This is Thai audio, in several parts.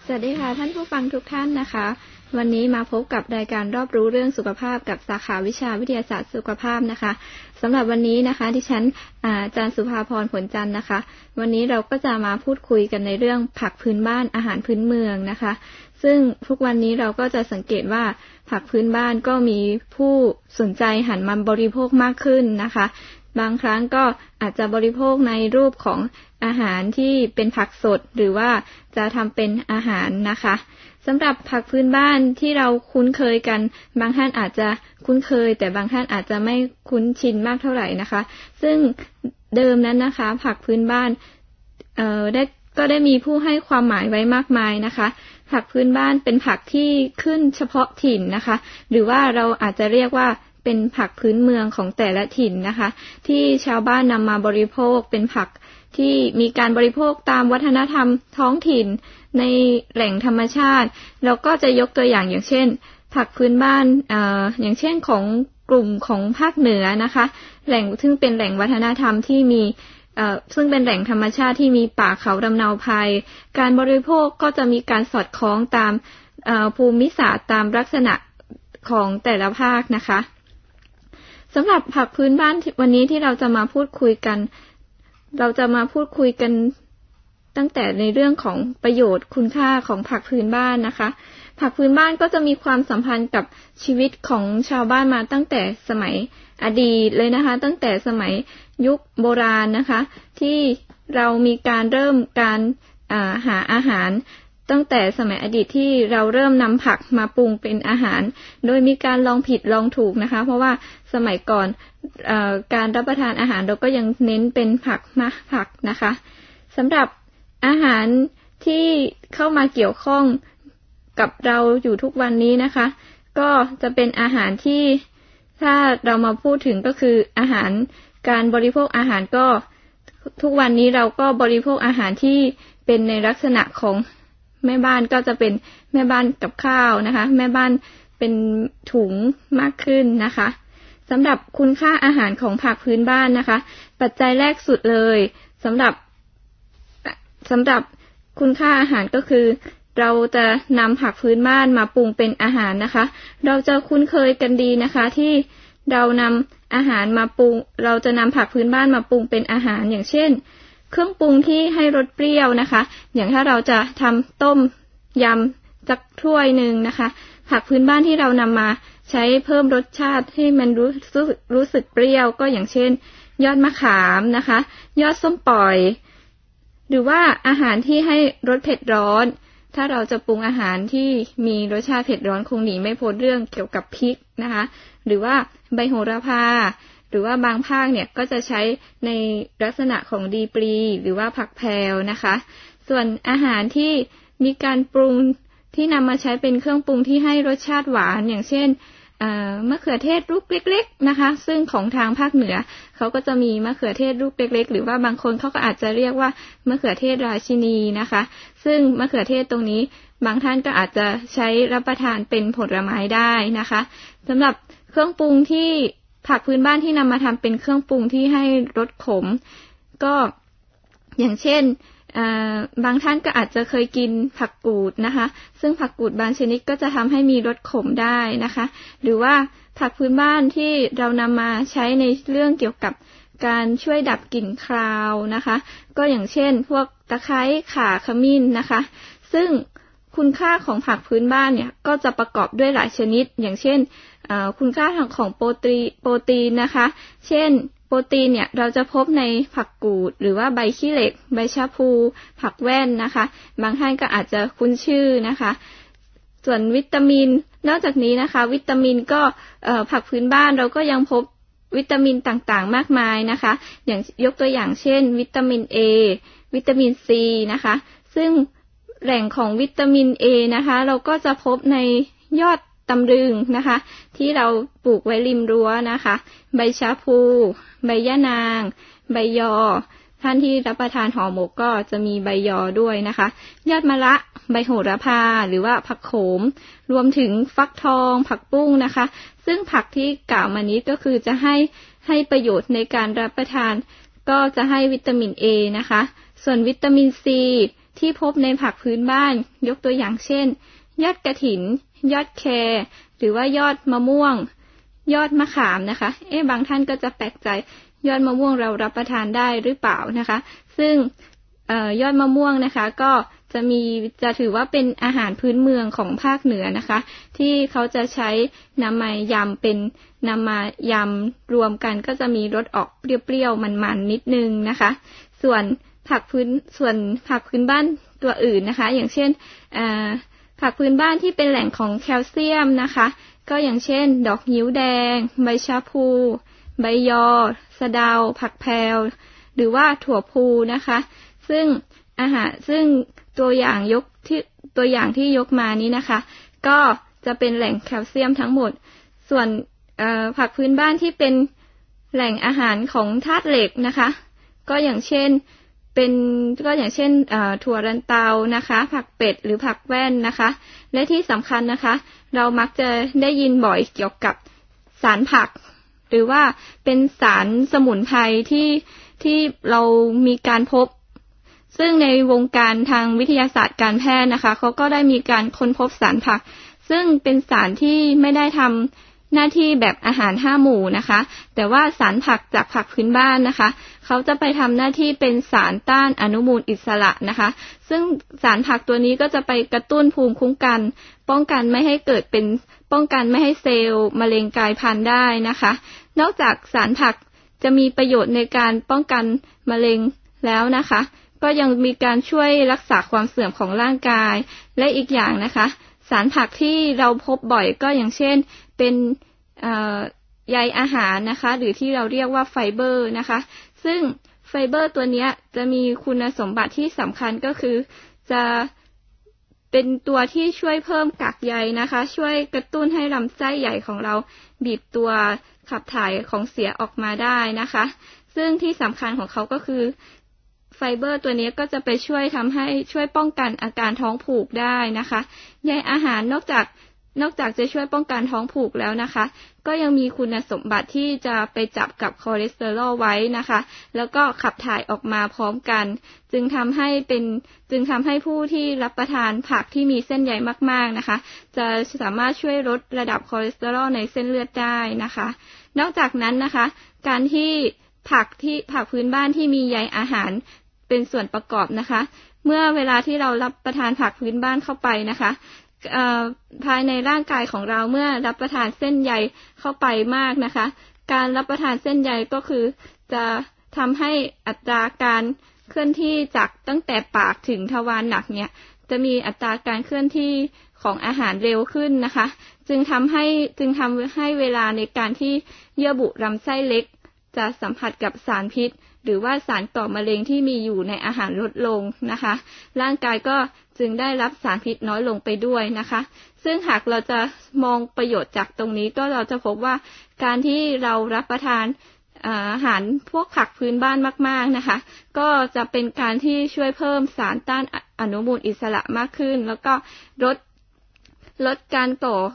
สวัสดีค่ะท่านผู้ฟังทุกท่านนะคะวันนี้มาพบกับรายการรอบรู้เรื่องสุขภาพกับสาขาวิชาวิทยาศาสตร์สุขภาพนะคะสำหรับวันนี้นะคะดิฉันอาจารย์สุภาพรผลจันทร์นะคะวันนี้เราก็จะมาพูดคุยกันในเรื่องผักพื้นบ้านอาหารพื้นเมืองนะคะซึ่งทุกวันนี้เราก็จะสังเกตว่าผักพื้นบ้านก็มีผู้สนใจหันมาบริโภคมากขึ้นนะคะบางครั้งก็อาจจะบริโภคในรูปของอาหารที่เป็นผักสดหรือว่าจะทำเป็นอาหารนะคะสำหรับผักพื้นบ้านที่เราคุ้นเคยกันบางท่านอาจจะคุ้นเคยแต่บางท่านอาจจะไม่คุ้นชินมากเท่าไหร่นะคะซึ่งเดิมนั้นนะคะผักพื้นบ้านก็ได้มีผู้ให้ความหมายไว้มากมายนะคะผักพื้นบ้านเป็นผักที่ขึ้นเฉพาะถิ่นนะคะหรือว่าเราอาจจะเรียกว่าเป็นผักพื้นเมืองของแต่ละถิ่นนะคะที่ชาวบ้านนำมาบริโภคเป็นผักที่มีการบริโภคตามวัฒนธรรมท้องถิ่นในแหล่งธรรมชาติเราก็จะยกตัวอย่างเช่นผักพื้นบ้านอย่างเช่นของกลุ่มของภาคเหนือนะคะแหล่งซึ่งเป็นแหล่งวัฒนธรรมที่มีซึ่งเป็นแหล่งธรรมชาติที่มีป่าเขาลำเนาไพรการบริโภคก็จะมีการสอดคล้องตามภูมิศาสตร์ตามลักษณะของแต่ละภาคนะคะสำหรับผักพื้นบ้านวันนี้ที่เราจะมาพูดคุยกันตั้งแต่ในเรื่องของประโยชน์คุณค่าของผักพื้นบ้านนะคะผักพื้นบ้านก็จะมีความสัมพันธ์กับชีวิตของชาวบ้านมาตั้งแต่สมัยอดีตเลยนะคะตั้งแต่สมัยยุคโบราณนะคะที่เรามีการเริ่มการหาอาหารตั้งแต่สมัยอดีตที่เราเริ่มนำผักมาปรุงเป็นอาหารโดยมีการลองผิดลองถูกนะคะเพราะว่าสมัยก่อนการรับประทานอาหารเราก็ยังเน้นเป็นผักนะคะสำหรับอาหารที่เข้ามาเกี่ยวข้องกับเราอยู่ทุกวันนี้นะคะก็จะเป็นอาหารที่ถ้าเรามาพูดถึงก็คืออาหารการบริโภคอาหารก็ทุกวันนี้เราก็บริโภคอาหารที่เป็นในลักษณะของแม่บ้านก็จะเป็นแม่บ้านกับข้าวนะคะแม่บ้านเป็นถุงมากขึ้นนะคะสำหรับคุณค่าอาหารของผักพื้นบ้านนะคะปัจจัยแรกสุดเลยสำหรับคุณค่าอาหารก็คือเราจะนำผักพื้นบ้านมาปรุงเป็นอาหารนะคะเราจะคุ้นเคยกันดีนะคะที่เรานำอาหารมาปรุงเราจะนำผักพื้นบ้านมาปรุงเป็นอาหารอย่างเช่นเครื่องปรุงที่ให้รสเปรี้ยวนะคะอย่างถ้าเราจะทำต้มยำสักถ้วยนึงนะคะผักพื้นบ้านที่เรานำมาใช้เพิ่มรสชาติให้มันรู้สึกเปรี้ยวก็อย่างเช่นยอดมะขามนะคะยอดส้มปล่อยหรือว่าอาหารที่ให้รสเผ็ดร้อนถ้าเราจะปรุงอาหารที่มีรสชาติเผ็ดร้อนคงหนีไม่พ้นเรื่องเกี่ยวกับพริกนะคะหรือว่าใบโหระพาหรือว่าบางภาคเนี่ยก็จะใช้ในลักษณะของดีปลีหรือว่าผักแพรวนะคะส่วนอาหารที่มีการปรุงที่นำมาใช้เป็นเครื่องปรุงที่ให้รสชาติหวานอย่างเช่นมะเขือเทศลูกเล็กๆนะคะซึ่งของทางภาคเหนือเขาก็จะมีมะเขือเทศลูกเล็กๆหรือว่าบางคนเขาก็อาจจะเรียกว่ามะเขือเทศราชินีนะคะซึ่งมะเขือเทศตรงนี้บางท่านก็อาจจะใช้รับประทานเป็นผลไม้ได้นะคะสำหรับเครื่องปรุงที่ผักพื้นบ้านที่นำมาทำเป็นเครื่องปรุงที่ให้รสขมก็อย่างเช่นบางท่านก็อาจจะเคยกินผักกูดนะคะซึ่งผักกูดบางชนิดก็จะทำให้มีรสขมได้นะคะหรือว่าผักพื้นบ้านที่เรานำมาใช้ในเรื่องเกี่ยวกับการช่วยดับกลิ่นคาวนะคะก็อย่างเช่นพวกตะไคร้ข่าขมิ้นนะคะซึ่งคุณค่าของผักพื้นบ้านเนี่ยก็จะประกอบด้วยหลายชนิดอย่างเช่นคุณค่าของโปรตีนนะคะเช่นโปรตีนเนี่ยเราจะพบในผักกูดหรือว่าใบขี้เหล็กใบชะพลูผักแว่นนะคะบางท่านก็อาจจะคุ้นชื่อนะคะส่วนวิตามินนอกจากนี้นะคะวิตามินก็ผักพื้นบ้านเราก็ยังพบวิตามินต่างๆมากมายนะคะอย่างยกตัวอย่างเช่นวิตามิน A วิตามิน C นะคะซึ่งแหล่งของวิตามิน A นะคะเราก็จะพบในยอดตำลึงนะคะที่เราปลูกไว้ริมรั้วนะคะใบชะพลูใบยะนางใบยอท่านที่รับประทานห่อหมกก็จะมีใบยอด้วยนะคะยอดมะระใบโหระพาหรือว่าผักโขมรวมถึงฟักทองผักบุ้งนะคะซึ่งผักที่กล่าวมานี้ก็คือจะให้ประโยชน์ในการรับประทานก็จะให้วิตามิน A นะคะส่วนวิตามิน C ที่พบในผักพื้นบ้านยกตัวอย่างเช่นยอดกระถินยอดแครหรือว่ายอดมะม่วงยอดมะขามนะคะบางท่านก็จะแปลกใจยอดมะม่วงเรารับประทานได้หรือเปล่านะคะซึ่งยอดมะม่วงนะคะก็จะถือว่าเป็นอาหารพื้นเมืองของภาคเหนือนะคะที่เขาจะใช้นำมายำรวมกันก็จะมีรสออกเปรี้ยวๆมันๆนิดนึงนะคะส่วนผักพื้นบ้านตัวอื่นนะคะอย่างเช่นผักพื้นบ้านที่เป็นแหล่งของแคลเซียมนะคะก็อย่างเช่นดอกงิ้วแดงใบชะพูใบยอสะเดาผักแพรวหรือว่าถั่วพูนะคะซึ่งตัวอย่างที่ยกมานี้นะคะก็จะเป็นแหล่งแคลเซียมทั้งหมดส่วนผักพื้นบ้านที่เป็นแหล่งอาหารของธาตุเหล็กนะคะก็อย่างเช่นถั่วลันเตานะคะผักเป็ดหรือผักแว่นนะคะและที่สำคัญนะคะเรามักจะได้ยินบ่อยเกี่ยวกับสารผักหรือว่าเป็นสารสมุนไพรที่เรามีการพบซึ่งในวงการทางวิทยาศาสตร์การแพทย์นะคะเขาก็ได้มีการค้นพบสารผักซึ่งเป็นสารที่ไม่ได้ทำหน้าที่แบบอาหาร5 หมู่นะคะแต่ว่าสารผักจากผักพื้นบ้านนะคะเขาจะไปทำหน้าที่เป็นสารต้านอนุมูลอิสระนะคะซึ่งสารผักตัวนี้ก็จะไปกระตุ้นภูมิคุ้มกันป้องกันไม่ให้เซลล์มะเร็งกลายพันธุ์ได้นะคะนอกจากสารผักจะมีประโยชน์ในการป้องกันมะเร็งแล้วนะคะก็ยังมีการช่วยรักษาความเสื่อมของร่างกายและอีกอย่างนะคะสารผักที่เราพบบ่อยก็อย่างเช่นเป็นใยอาหารนะคะหรือที่เราเรียกว่าไฟเบอร์นะคะซึ่งไฟเบอร์ตัวนี้จะมีคุณสมบัติที่สำคัญก็คือจะเป็นตัวที่ช่วยเพิ่มกากใยนะคะช่วยกระตุ้นให้ลำไส้ใหญ่ของเราบีบตัวขับถ่ายของเสียออกมาได้นะคะซึ่งที่สำคัญของเขาก็คือไฟเบอร์ตัวนี้ก็จะไปช่วยป้องกันอาการท้องผูกได้นะคะใยอาหารนอกจากจะช่วยป้องกันท้องผูกแล้วนะคะก็ยังมีคุณสมบัติที่จะไปจับกับคอเลสเตอรอลไว้นะคะแล้วก็ขับถ่ายออกมาพร้อมกันจึงทำให้ผู้ที่รับประทานผักที่มีเส้นใยมากๆนะคะจะสามารถช่วยลดระดับคอเลสเตอรอลในเส้นเลือดได้นะคะนอกจากนั้นนะคะการที่ผักพื้นบ้านที่มีใยอาหารเป็นส่วนประกอบนะคะเมื่อเวลาที่เรารับประทานผักพื้นบ้านเข้าไปนะคะภายในร่างกายของเราเมื่อรับประทานเส้นใยเข้าไปมากนะคะการรับประทานเส้นใยก็คือจะทำให้อัตราการเคลื่อนที่จากตั้งแต่ปากถึงทวารหนักเนี่ยจะมีอัตราการเคลื่อนที่ของอาหารเร็วขึ้นนะคะจึงทำให้เวลาในการที่เยื่อบุลำไส้เล็กจะสัมผัสกับสารพิษหรือว่าสารก่อมะเร็งที่มีอยู่ในอาหารลดลงนะคะร่างกายก็จึงได้รับสารพิษน้อยลงไปด้วยนะคะซึ่งหากเราจะมองประโยชน์จากตรงนี้ก็เราจะพบว่าการที่เรารับประทานอาหารพวกผักพื้นบ้านมากๆนะคะก็จะเป็นการที่ช่วยเพิ่มสารต้านอนุมูลอิสระมากขึ้นแล้วก็ลดการ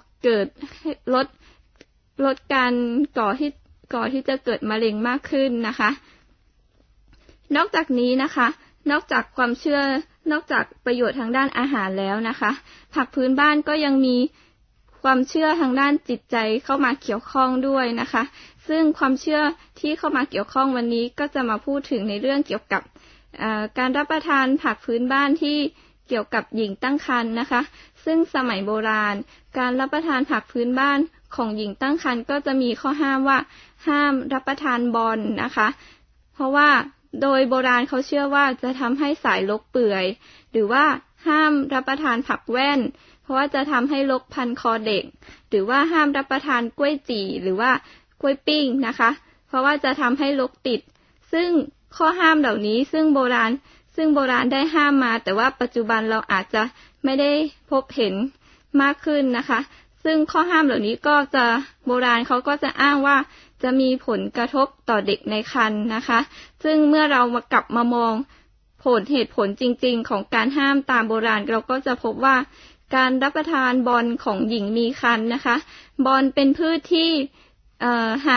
ลดการก่อที่จะเกิดมะเร็งมากขึ้นนะคะนอกจากนี้นะคะนอกจากประโยชน์ทางด้านอาหารแล้วนะคะผักพื้นบ้านก็ยังมีความเชื่อทางด้านจิตใจเข้ามาเกี่ยวข้องด้วยนะคะซึ่งความเชื่อที่เข้ามาเกี่ยวข้องวันนี้ก็จะมาพูดถึงในเรื่องเกี่ยวกับการรับประทานผักพื้นบ้านที่เกี่ยวกับหญิงตั้งครรภ์นะคะซึ่งสมัยโบราณการรับประทานผักพื้นบ้านของหญิงตั้งครรภ์ก็จะมีข้อห้ามว่าห้ามรับประทานบอนนะคะเพราะว่าโดยโบราณเขาเชื่อว่าจะทำให้สายรกเปื่อยหรือว่าห้ามรับประทานผักแว่นเพราะว่าจะทำให้รกพันคอเด็กหรือว่าห้ามรับประทานกล้วยจี่หรือว่ากล้วยปิ้งนะคะเพราะว่าจะทำให้รกติดซึ่งข้อห้ามเหล่านี้ซึ่งโบราณได้ห้ามมาแต่ว่าปัจจุบันเราอาจจะไม่ได้พบเห็นมากขึ้นนะคะซึ่งข้อห้ามเหล่านี้ก็จะโบราณเขาก็จะอ้างว่าจะมีผลกระทบต่อเด็กในครรภ์นะคะซึ่งเมื่อเรากลับมามองเหตุผลจริงๆของการห้ามตามโบราณเราก็จะพบว่าการรับประทานบอนของหญิงมีครรภ์นะคะบอนเป็นพืชที่หาก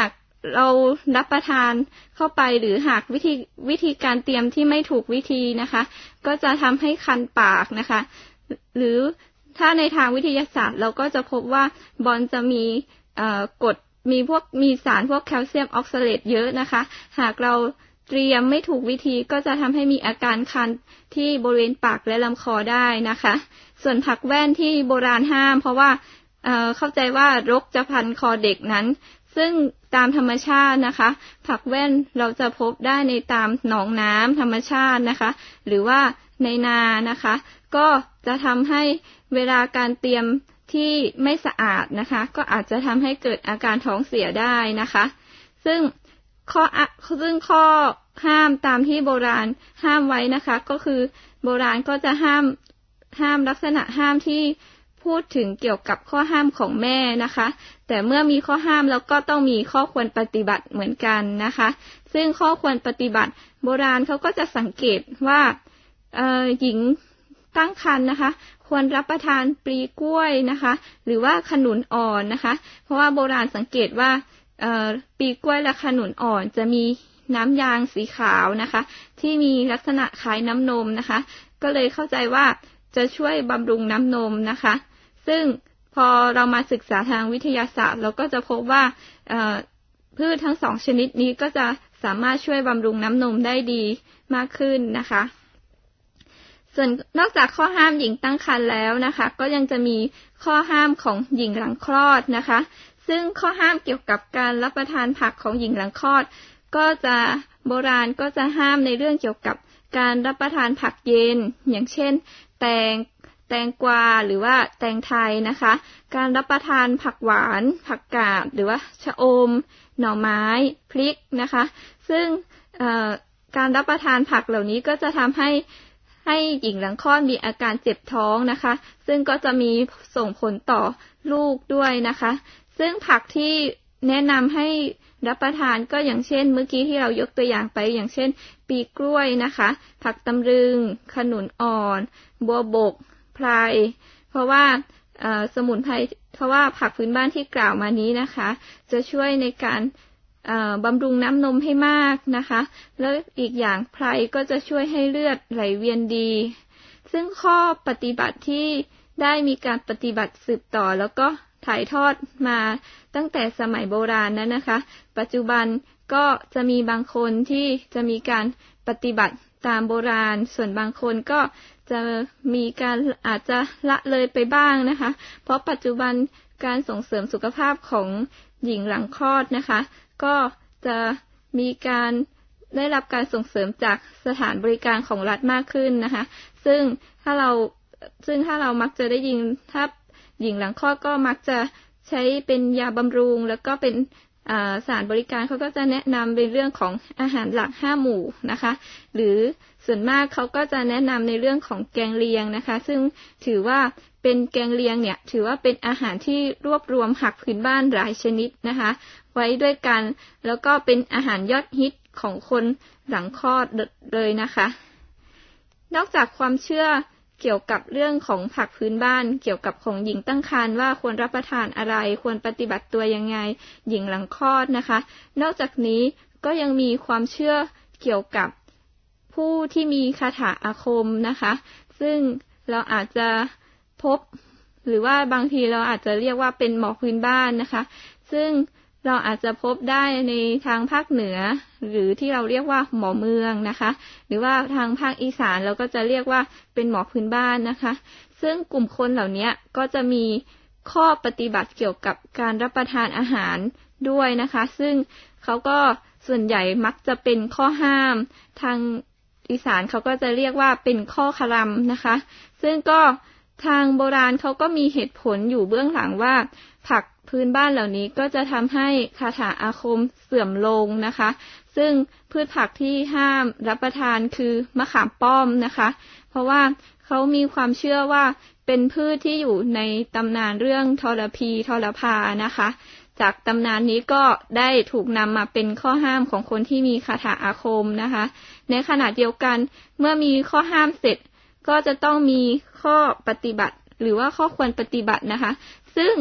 เรารับประทานเข้าไปหรือหากวิธีการเตรียมที่ไม่ถูกวิธีนะคะก็จะทำให้คันปากนะคะหรือถ้าในทางวิทยาศาสตร์เราก็จะพบว่าบอลจะมีกรดมีสารพวกแคลเซียมออกซาเลตเยอะนะคะหากเราเตรียมไม่ถูกวิธีก็จะทำให้มีอาการคันที่บริเวณปากและลำคอได้นะคะส่วนผักแว่นที่โบราณห้ามเพราะว่าเข้าใจว่ารกจะพันคอเด็กนั้นซึ่งตามธรรมชาตินะคะผักแว่นเราจะพบได้ในตามหนองน้ำธรรมชาตินะคะหรือว่าในนานะคะก็จะทำให้เวลาการเตรียมที่ไม่สะอาดนะคะก็อาจจะทำให้เกิดอาการท้องเสียได้นะคะซึ่งข้อห้ามตามที่โบราณห้ามไว้นะคะก็คือโบราณก็จะห้ามลักษณะห้ามที่พูดถึงเกี่ยวกับข้อห้ามของแม่นะคะแต่เมื่อมีข้อห้ามแล้วก็ต้องมีข้อควรปฏิบัติเหมือนกันนะคะซึ่งข้อควรปฏิบัติโบราณเขาก็จะสังเกตว่าหญิงตั้งครรภ์นะคะควรรับประทานปลีกล้วยนะคะหรือว่าขนุนอ่อนนะคะเพราะว่าโบราณสังเกตว่าปลีกล้วยและขนุนอ่อนจะมีน้ำยางสีขาวนะคะที่มีลักษณะคล้ายน้ำนมนะคะก็เลยเข้าใจว่าจะช่วยบำรุงน้ำนมนะคะซึ่งพอเรามาศึกษาทางวิทยาศาสตร์เราก็จะพบว่าพืชทั้งสองชนิดนี้ก็จะสามารถช่วยบำรุงน้ำนมได้ดีมากขึ้นนะคะส่วนนอกจากข้อห้ามหญิงตั้งครรภ์แล้วนะคะก็ยังจะมีข้อห้ามของหญิงหลังคลอดนะคะซึ่งข้อห้ามเกี่ยวกับการรับประทานผักของหญิงหลังคลอดก็จะโบราณก็จะห้ามในเรื่องเกี่ยวกับการรับประทานผักเย็นอย่างเช่นแตงกวาหรือว่าแตงไทยนะคะการรับประทานผักหวานผักกาดหรือว่าชะอมหน่อไม้พริกนะคะซึ่งการรับประทานผักเหล่านี้ก็จะทำให้หญิงหลังคลอดมีอาการเจ็บท้องนะคะซึ่งก็จะมีส่งผลต่อลูกด้วยนะคะซึ่งผักที่แนะนำให้รับประทานก็อย่างเช่นเมื่อกี้ที่เรายกตัวอย่างไปอย่างเช่นปีกล้วยนะคะผักตำลึงขนุนอ่อนบัวบกไพรเพราะว่าสมุนไพรเพราะว่าผักพื้นบ้านที่กล่าวมานี้นะคะจะช่วยในการบำรุงน้ำนมให้มากนะคะแล้วอีกอย่างไพรก็จะช่วยให้เลือดไหลเวียนดีซึ่งข้อปฏิบัติที่ได้มีการปฏิบัติสืบต่อแล้วก็ถ่ายทอดมาตั้งแต่สมัยโบราณนั้นนะคะปัจจุบันก็จะมีบางคนที่จะมีการปฏิบัติตามโบราณส่วนบางคนก็จะมีการอาจจะละเลยไปบ้างนะคะเพราะปัจจุบันการส่งเสริมสุขภาพของหญิงหลังคลอดนะคะก็จะมีการได้รับการส่งเสริมจากสถานบริการของรัฐมากขึ้นนะคะซึ่งถ้าเรามักจะได้ยินถ้าหญิงหลังคลอดก็มักจะใช้เป็นยาบำรุงแล้วก็เป็นสถานบริการเขาก็จะแนะนำในเรื่องของอาหารหลัก5หมู่นะคะหรือส่วนมากเขาก็จะแนะนำในเรื่องของแกงเลียงนะคะซึ่งถือว่าเป็นแกงเลียงเนี่ยถือว่าเป็นอาหารที่รวบรวมผักพื้นบ้านหลายชนิดนะคะไว้ด้วยกันแล้วก็เป็นอาหารยอดฮิตของคนหลังคลอดเลยนะคะนอกจากความเชื่อเกี่ยวกับเรื่องของผักพื้นบ้านเกี่ยวกับของหญิงตั้งครรภ์ว่าควรรับประทานอะไรควรปฏิบัติตัวยังไงหญิงหลังคลอดนะคะนอกจากนี้ก็ยังมีความเชื่อเกี่ยวกับผู้ที่มีคาถาอาคมนะคะซึ่งเราอาจจะพบหรือว่าบางทีเราอาจจะเรียกว่าเป็นหมอพื้นบ้านนะคะซึ่งเราอาจจะพบได้ในทางภาคเหนือหรือที่เราเรียกว่าหมอเมืองนะคะหรือว่าทางภาคอีสานเราก็จะเรียกว่าเป็นหมอพื้นบ้านนะคะซึ่งกลุ่มคนเหล่านี้ก็จะมีข้อปฏิบัติเกี่ยวกับการรับประทานอาหารด้วยนะคะซึ่งเขาก็ส่วนใหญ่มักจะเป็นข้อห้ามทางอีสานเขาก็จะเรียกว่าเป็นข้อคารมนะคะซึ่งก็ทางโบราณเขาก็มีเหตุผลอยู่เบื้องหลังว่าผักพื้นบ้านเหล่านี้ก็จะทำให้คาถาอาคมเสื่อมลงนะคะซึ่งพืชผักที่ห้ามรับประทานคือมะขามป้อมนะคะเพราะว่าเขามีความเชื่อว่าเป็นพืชที่อยู่ในตำนานเรื่องทรพีทรพานะคะจากตำนานนี้ก็ได้ถูกนำมาเป็นข้อห้ามของคนที่มีคาถาอาคมนะคะในขณะเดียวกันเมื่อมีข้อห้ามเสร็จก็จะต้องมีข้อปฏิบัติหรือว่าข้อควรปฏิบัตินะคะซึ่ง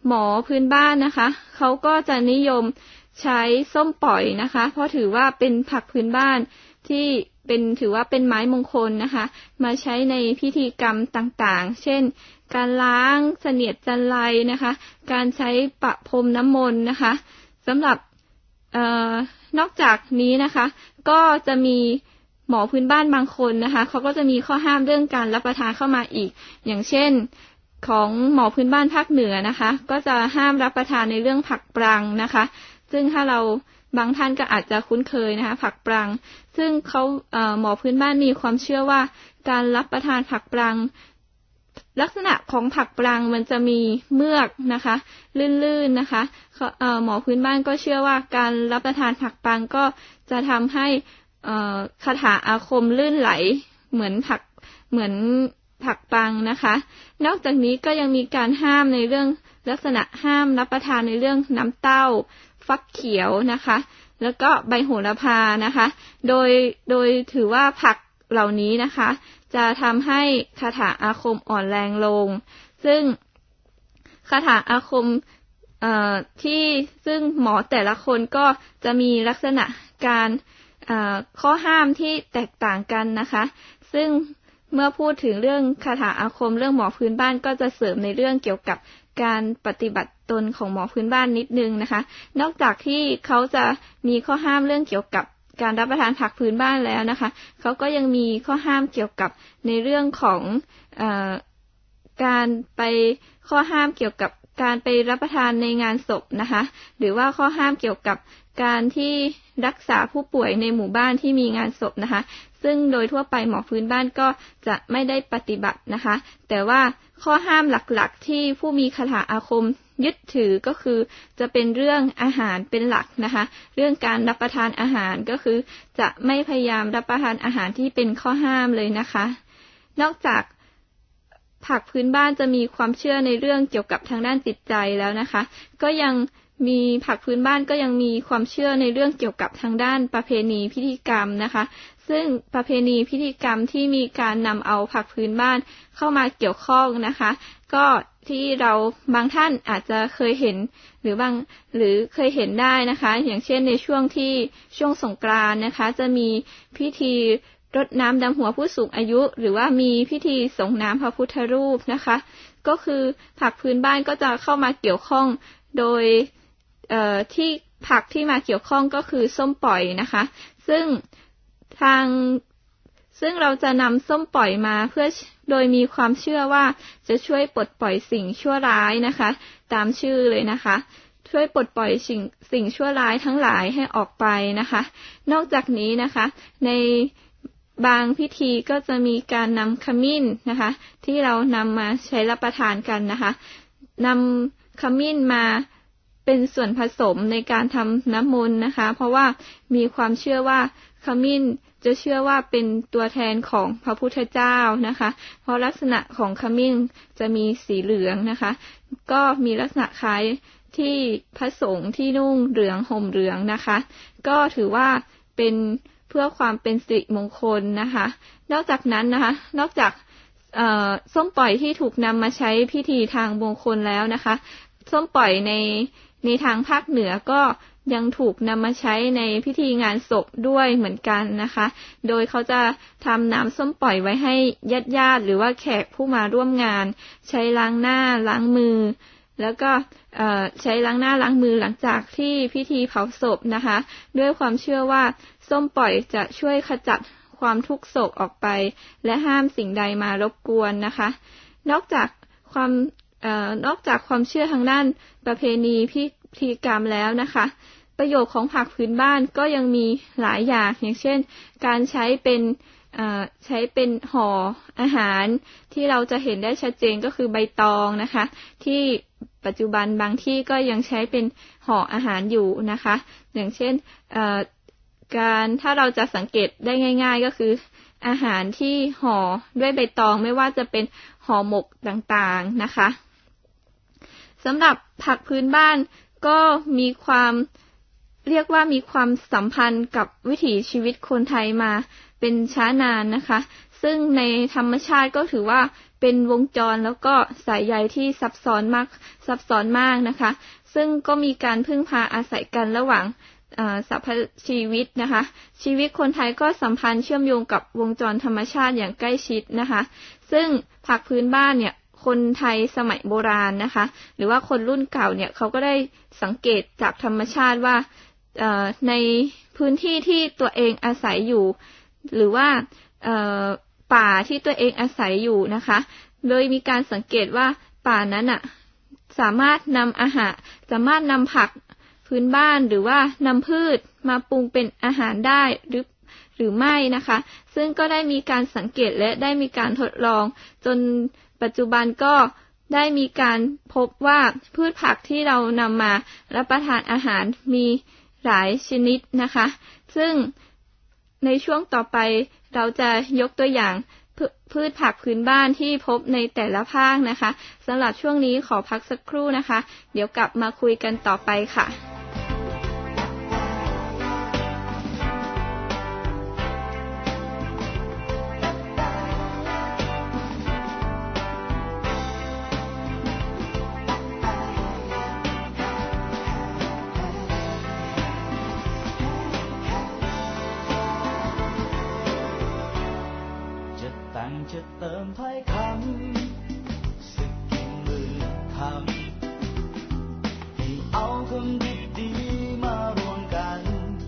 หมอพื้นบ้านนะคะเขาก็จะนิยมใช้ส้มปล่อยนะคะเพราะถือว่าเป็นผักพื้นบ้านที่ถือว่าเป็นไม้มงคลนะคะมาใช้ในพิธีกรรมต่างๆเช่นการล้างเสนียดจันไรนะคะการใช้ประพรมน้ำมนต์นะคะสำหรับนอกจากนี้นะคะก็จะมีหมอพื้นบ้านบางคนนะคะเขาก็จะมีข้อห้ามเรื่องการรับประทานเข้ามาอีกอย่างเช่นของหมอพื้นบ้านภาคเหนือนะคะก็จะห้ามรับประทานในเรื่องผักปรังนะคะซึ่งถ้าเราบางท่านก็อาจจะคุ้นเคยนะคะผักปรังซึ่งเขาหมอพื้นบ้านมีความเชื่อว่าการรับประทานผักปรังลักษณะของผักปรังมันจะมีเมือกนะคะลื่นๆนะคะหมอพื้นบ้านก็เชื่อว่าการรับประทานผักปรังก็จะทำให้คาถาอาคมลื่นไหลเหมือนผักปังนะคะนอกจากนี้ก็ยังมีการห้ามในเรื่องลักษณะห้ามรับประทานในเรื่องน้ำเต้าฟักเขียวนะคะแล้วก็ใบโหระพานะคะโดยถือว่าผักเหล่านี้นะคะจะทำให้คาถาอาคมอ่อนแรงลงซึ่งคาถาอาคมซึ่งหมอแต่ละคนก็จะมีลักษณะการข้อห้ามที่แตกต่างกันนะคะซึ่งเมื่อพูดถึงเรื่องคาถาอาคมเรื่องหมอพื้นบ้านก็จะเสริมในเรื่องเกี่ยวกับการปฏิบัติตนของหมอพื้นบ้านนิดนึงนะคะนอกจากที่เขาจะมีข้อห้ามเรื่องเกี่ยวกับการรับประทานผักพื้นบ้านแล้วนะคะเขาก็ยังมีข้อห้ามเกี่ยวกับในเรื่องของการไปข้อห้ามเกี่ยวกับการไปรับประทานในงานศพนะคะหรือว่าข้อห้ามเกี่ยวกับการที่รักษาผู้ป่วยในหมู่บ้านที่มีงานศพนะคะซึ่งโดยทั่วไปหมอพื้นบ้านก็จะไม่ได้ปฏิบัตินะคะแต่ว่าข้อห้ามหลักๆที่ผู้มีคาถาอาคมยึดถือก็คือจะเป็นเรื่องอาหารเป็นหลักนะคะเรื่องการรับประทานอาหารก็คือจะไม่พยายามรับประทานอาหารที่เป็นข้อห้ามเลยนะคะนอกจากผักพื้นบ้านจะมีความเชื่อในเรื่องเกี่ยวกับทางด้านจิตใจแล้วนะคะก็ยังมีผักพื้นบ้านก็ยังมีความเชื่อในเรื่องเกี่ยวกับทางด้านประเพณีพิธีกรรมนะคะซึ่งประเพณีพิธีกรรมที่มีการนำเอาผักพื้นบ้านเข้ามาเกี่ยวข้องนะคะก็ที่เราบางท่านอาจจะเคยเห็นหรือเคยเห็นได้นะคะอย่างเช่นในช่วงสงกรานต์นะคะจะมีพิธีรดน้ำดำหัวผู้สูงอายุหรือว่ามีพิธีส่งน้ำพระพุทธรูปนะคะก็คือผักพื้นบ้านก็จะเข้ามาเกี่ยวข้องโดยที่ผักที่มาเกี่ยวข้องก็คือส้มปล่อยนะคะซึ่งเราจะนำส้มปล่อยมาเพื่อโดยมีความเชื่อว่าจะช่วยปลดปล่อยสิ่งชั่วร้ายนะคะตามชื่อเลยนะคะช่วยปลดปล่อยสิ่งชั่วร้ายทั้งหลายให้ออกไปนะคะนอกจากนี้นะคะในบางพิธีก็จะมีการนำขมิ้นนะคะที่เรานำมาใช้รับประทานกันนะคะนำขมิ้นมาเป็นส่วนผสมในการทำน้ำมนต์นะคะเพราะว่ามีความเชื่อว่าขมิ้นจะเชื่อว่าเป็นตัวแทนของพระพุทธเจ้านะคะเพราะลักษณะของขมิ้นจะมีสีเหลืองนะคะก็มีลักษณะคล้ายที่พระสงฆ์ที่นุ่งเหลืองห่มเหลืองนะคะก็ถือว่าเป็นเพื่อความเป็นสิริมงคลนะคะนอกจากนั้นนะคะนอกจากส้มปล่อยที่ถูกนำมาใช้พิธีทางมงคลแล้วนะคะส้มปล่อยในทางภาคเหนือก็ยังถูกนำมาใช้ในพิธีงานศพด้วยเหมือนกันนะคะโดยเขาจะทำน้ำส้มปล่อยไว้ให้ญาติหรือว่าแขกผู้มาร่วมงานใช้ล้างหน้าล้างมือแล้วก็ใช้ล้างหน้าล้างมือหลังจากที่พิธีเผาศพนะคะด้วยความเชื่อว่าส้มปล่อยจะช่วยขจัดความทุกข์โศกออกไปและห้ามสิ่งใดมารบกวนนะคะนอกจากความเชื่อทางด้านประเพณีพิธีกรรมแล้วนะคะประโยชน์ของผักพื้นบ้านก็ยังมีหลายอย่างอย่างเช่นการใช้เป็นห่ออาหารที่เราจะเห็นได้ชัดเจนก็คือใบตองนะคะที่ปัจจุบันบางที่ก็ยังใช้เป็นห่ออาหารอยู่นะคะอย่างเช่นถ้าเราจะสังเกตได้ง่ายๆก็คืออาหารที่ห่อด้วยใบตองไม่ว่าจะเป็นห่อหมกต่างๆนะคะสำหรับผักพื้นบ้านก็มีความเรียกว่ามีความสัมพันธ์กับวิถีชีวิตคนไทยมาเป็นช้านานนะคะซึ่งในธรรมชาติก็ถือว่าเป็นวงจรแล้วก็สายใยที่ซับซ้อนมากนะคะซึ่งก็มีการพึ่งพาอาศัยกันระหว่างสรรพชีวิตนะคะชีวิตคนไทยก็สัมพันธ์เชื่อมโยงกับวงจรธรรมชาติอย่างใกล้ชิดนะคะซึ่งผักพื้นบ้านเนี่ยคนไทยสมัยโบราณนะคะหรือว่าคนรุ่นเก่าเนี่ยเขาก็ได้สังเกตจากธรรมชาติว่าในพื้นที่ที่ตัวเองอาศัยอยู่หรือว่าป่าที่ตัวเองอาศัยอยู่นะคะโดยมีการสังเกตว่าป่านั้นสามารถนำผักพื้นบ้านหรือว่านำพืชมาปรุงเป็นอาหารได้หรือไม่นะคะซึ่งก็ได้มีการสังเกตและได้มีการทดลองจนปัจจุบันก็ได้มีการพบว่าพืชผักที่เรานำมารับประทานอาหารมีหลายชนิดนะคะซึ่งในช่วงต่อไปเราจะยกตัวอย่างพืชผักพื้นบ้านที่พบในแต่ละภาคนะคะสำหรับช่วงนี้ขอพักสักครู่นะคะเดี๋ยวกลับมาคุยกันต่อไปค่ะจะเติมถ้อยคำสักกี่หมื่นคำให้เอาคำดีๆมารวมกัน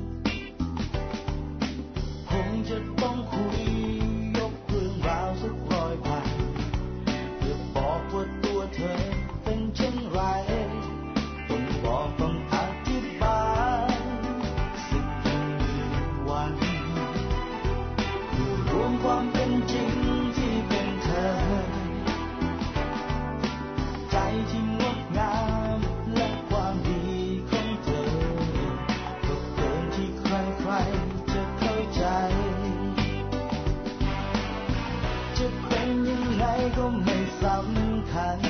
คงจะต้องคุยยกเรื่องราวสัก100,000เพื่อบอกว่าตัวเธอเป็นเช่นไรต้องบอกต้องอธิบายสักกี่หมื่นวันเพื่อรวมความเป็นจริงใจที่งดงามและความดีของเธอก็เกินที่ใครๆจะเข้าใจจะเป็นยังไงก็ไม่สำคัญ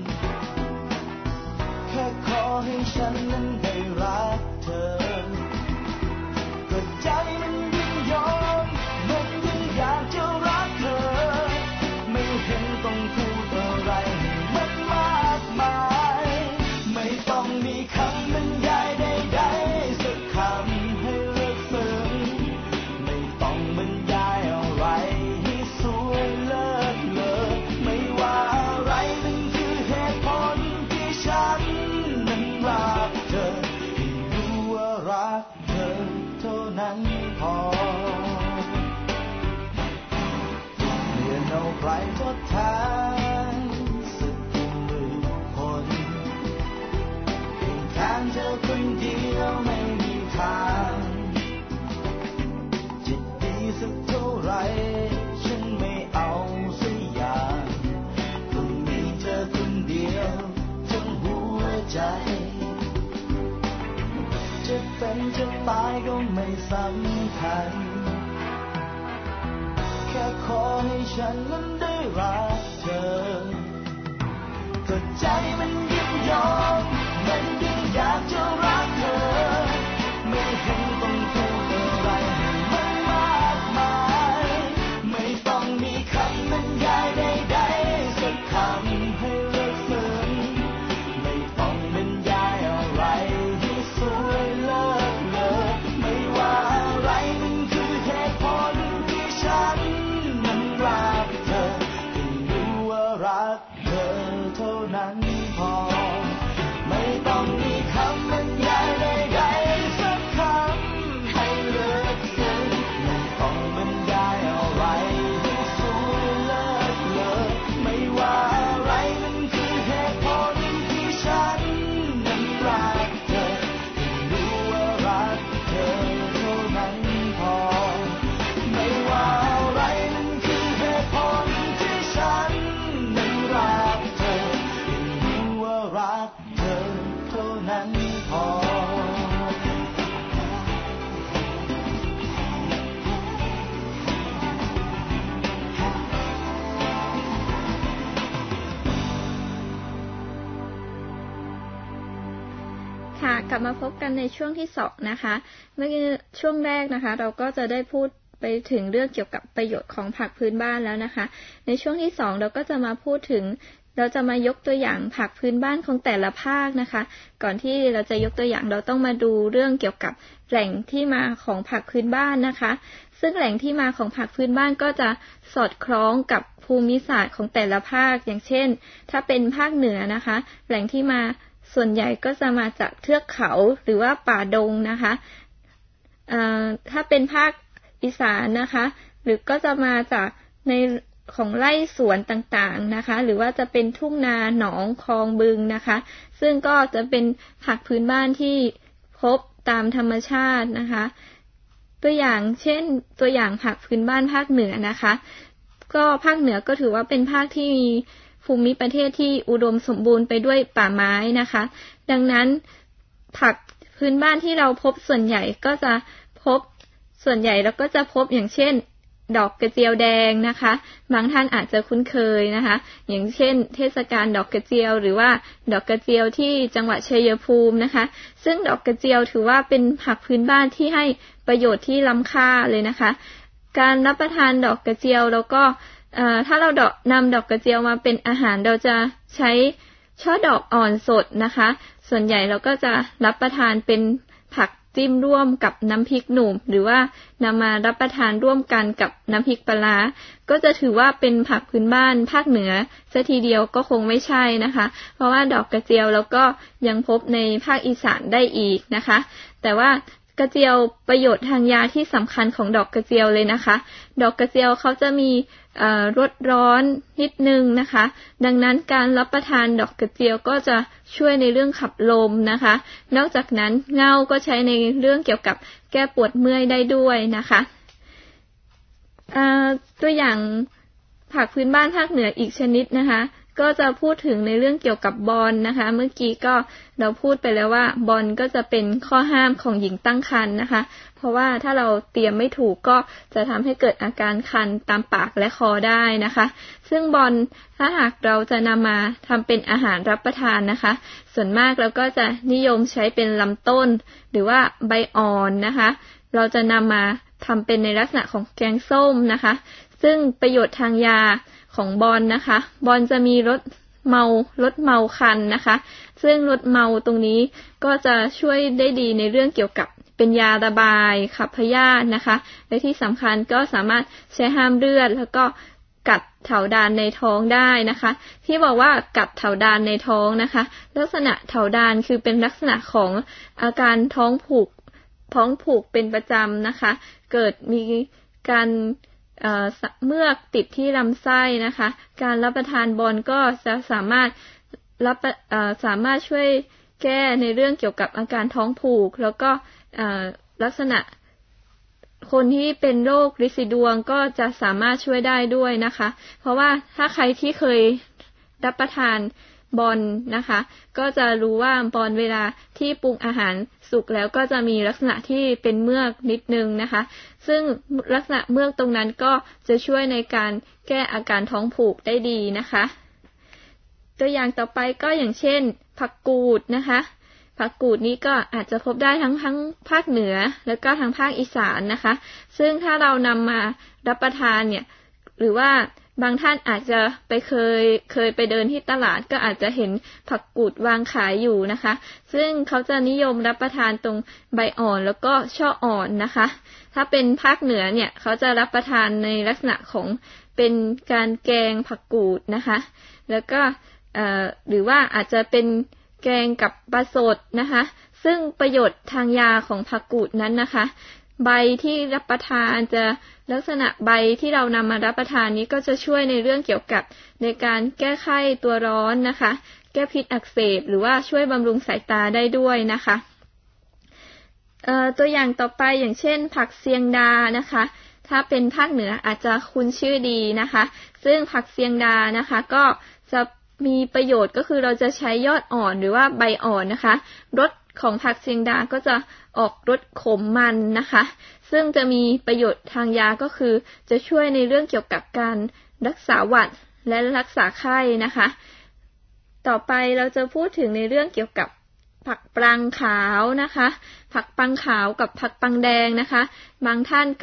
แค่ขอให้ฉันนั้นได้รักเธอก็ใจมันยิ่งยอมมันยิ่งอยากจะรักเธอไม่เห็นต้องพูดอะไรมันมากมายไม่ต้องมีคำบรรยายใดๆสักคำให้ลึกซึ้งไม่ต้องบรรยายอะไรให้สวยเลิศเลอไม่ว่าอะไรนั่นคือเหตุผลที่ฉันนั้นรักเธอให้รู้ว่ารักเธอเท่านั้นพอเมื่อเอาใครทดแทนสักกี่หมื่นคนเพียงแค่เธอคนเดียวไม่มีทางจะดีสักเท่าไรฉันไม่เอาสักอย่างต้องมีเธอคนเดียวทั้งหัวใจจะเป็นจะตายก็ไม่สำคัญแค่ขอให้ฉันนั้นได้รักเธอก็ใจมันยิ่งยอมมันยิ่งอยากจะรักเธอไม่เห็นต้องพูดอะไรให้มันมากมายไม่ต้องมีคำบรรยายใดๆสักคำให้ลึกซึ้งไม่ต้องบรรยายอะไรที่สวยเลิศเลอไม่ว่าอะไรมันคือเหตุผลที่ฉันนั้นรักเธอให้รู้ว่ารักเธอเท่านั้นพอไม่ต้องมีคำบรรยายใดๆสักคำให้ลึกซึ้งไม่ต้องบรรยายอะไรให้สวยเลิศเลอไม่ว่าอะไรมันคือเหตุผลที่ฉันนั้นรักเธอให้รู้ว่ารักเธอเท่านั้นพอไม่ว่าอะไรมันคือเหตุผลที่ฉันนั้นรักเธอให้รู้ว่ารักเธอเท่านั้นพอค่ะกลับมาพบกันในช่วงที่2นะคะเมื่อช่วงแรกนะคะเราก็จะได้พูดไปถึงเรื่องเกี่ยวกับประโยชน์ของผักพื้นบ้านแล้วนะคะในช่วงที่2เราก็จะมาพูดถึงเราจะมายกตัวอย่างผักพื้นบ้านของแต่ละภาคนะคะก่อนที่เราจะยกตัวอย่างเราต้องมาดูเรื่องเกี่ยวกับแหล่งที่มาของผักพื้นบ้านนะคะซึ่งแหล่งที่มาของผักพื้นบ้านก็จะสอดคล้องกับภูมิศาสตร์ของแต่ละภาคอย่างเช่นถ้าเป็นภาคเหนือนะคะแหล่งที่มาส่วนใหญ่ก็จะมาจากเทือกเขาหรือว่าป่าดงนะคะถ้าเป็นภาคอีสานนะคะหรือก็จะมาจากในของไร่สวนต่างๆนะคะหรือว่าจะเป็นทุ่งนาหนองคลองบึงนะคะซึ่งก็จะเป็นผักพื้นบ้านที่พบตามธรรมชาตินะคะตัวอย่างเช่นตัวอย่างผักพื้นบ้านภาคเหนือนะคะก็ภาคเหนือก็ถือว่าเป็นภาคที่มีภูมิประเทศที่อุดมสมบูรณ์ไปด้วยป่าไม้นะคะดังนั้นผักพื้นบ้านที่เราพบส่วนใหญ่ก็จะพบส่วนใหญ่เราก็จะพบอย่างเช่นดอกกระเจียวแดงนะคะบางท่านอาจจะคุ้นเคยนะคะอย่างเช่นเทศกาลดอกกระเจียวหรือว่าดอกกระเจียวที่จังหวัดชัยภูมินะคะซึ่งดอกกระเจียวถือว่าเป็นผักพื้นบ้านที่ให้ประโยชน์ที่ล้ำค่าเลยนะคะการรับประทานดอกกระเจียวแล้วก็ถ้าเรานำดอกกระเจียวมาเป็นอาหารเราจะใช้ช่อดอกอ่อนสดนะคะส่วนใหญ่เราก็จะรับประทานเป็นผักจิ้มร่วมกับน้ำพริกหนุ่มหรือว่านำมารับประทานร่วมกันกับน้ำพริกปลาร้าก็จะถือว่าเป็นผักพื้นบ้านภาคเหนือซะทีเดียวก็คงไม่ใช่นะคะเพราะว่าดอกกระเจียวเราก็ยังพบในภาคอีสานได้อีกนะคะแต่ว่ากระเจียวประโยชน์ทางยาที่สำคัญของดอกกระเจียวเลยนะคะดอกกระเจียวเขาจะมีรสร้อนนิดนึงนะคะดังนั้นการรับประทานดอกกระเจียวก็จะช่วยในเรื่องขับลมนะคะนอกจากนั้นเงาก็ใช้ในเรื่องเกี่ยวกับแก้ปวดเมื่อยได้ด้วยนะคะตัวอย่างผักพื้นบ้านภาคเหนืออีกชนิดนะคะก็จะพูดถึงในเรื่องเกี่ยวกับบอลนะคะเมื่อกี้ก็เราพูดไปแล้วว่าบอลก็จะเป็นข้อห้ามของหญิงตั้งครรภ์นะคะเพราะว่าถ้าเราเตรียมไม่ถูกก็จะทำให้เกิดอาการคันตามปากและคอได้นะคะซึ่งบอลถ้าหากเราจะนำมาทำเป็นอาหารรับประทานนะคะส่วนมากเราก็จะนิยมใช้เป็นลำต้นหรือว่าใบอ่อนนะคะเราจะนำมาทำเป็นในลักษณะของแกงส้มนะคะซึ่งประโยชน์ทางยาของบอลนะคะบอลจะมีลดเมาคันนะคะซึ่งลดเมาตรงนี้ก็จะช่วยได้ดีในเรื่องเกี่ยวกับเป็นยาระบายขับพยาธินะคะและที่สำคัญก็สามารถใช้ห้ามเลือดแล้วก็กัดเถาดานในท้องได้นะคะที่บอกว่ากัดเถาดานในท้องนะคะลักษณะเถาดานคือเป็นลักษณะของอาการท้องผูกเป็นประจำนะคะเกิดมีการเมือกติดที่ลำไส้นะคะการรับประทานบอลก็จะสามารถช่วยแก้ในเรื่องเกี่ยวกับอาการท้องผูกแล้วก็ลักษณะคนที่เป็นโรคฤทธิ์สีดวงก็จะสามารถช่วยได้ด้วยนะคะเพราะว่าถ้าใครที่เคยรับประทานบอลนะคะก็จะรู้ว่าบอลเวลาที่ปรุงอาหารสุกแล้วก็จะมีลักษณะที่เป็นเมือกนิดนึงนะคะซึ่งลักษณะเมือกตรงนั้นก็จะช่วยในการแก้อาการท้องผูกได้ดีนะคะตัวอย่างต่อไปก็อย่างเช่นผักกูดนะคะผักกูดนี้ก็อาจจะพบได้ทั้งภาคเหนือแล้วก็ทั้งภาคอีสานนะคะซึ่งถ้าเรานำมารับประทานเนี่ยหรือว่าบางท่านอาจจะไปเคยไปเดินที่ตลาดก็อาจจะเห็นผักกูดวางขายอยู่นะคะซึ่งเขาจะนิยมรับประทานตรงใบอ่อนแล้วก็ช่ออ่อนนะคะถ้าเป็นภาคเหนือเนี่ยเขาจะรับประทานในลักษณะของเป็นการแกงผักกูดนะคะแล้วก็หรือว่าอาจจะเป็นแกงกับปลาสดนะคะซึ่งประโยชน์ทางยาของผักกูดนั้นนะคะใบที่รับประทานจะลักษณะใบที่เรานำมารับประทานนี้ก็จะช่วยในเรื่องเกี่ยวกับในการแก้ไข้ตัวร้อนนะคะแก้พิษอักเสบหรือว่าช่วยบำรุงสายตาได้ด้วยนะคะตัวอย่างต่อไปอย่างเช่นผักเซียงดานะคะถ้าเป็นภาคเหนืออาจจะคุ้นชื่อดีนะคะซึ่งผักเซียงดานะคะก็จะมีประโยชน์ก็คือเราจะใช้ยอดอ่อนหรือว่าใบอ่อนนะคะรสของผักเซียงดาก็จะออกรสขมมันนะคะซึ่งจะมีประโยชน์ทางยาก็คือจะช่วยในเรื่องเกี่ยวกับการรักษาหวัดและรักษาไข้นะคะต่อไปเราจะพูดถึงในเรื่องเกี่ยวกับผักปังขาวนะคะผักปังขาวกับผักปังแดงนะคะบางท่านก็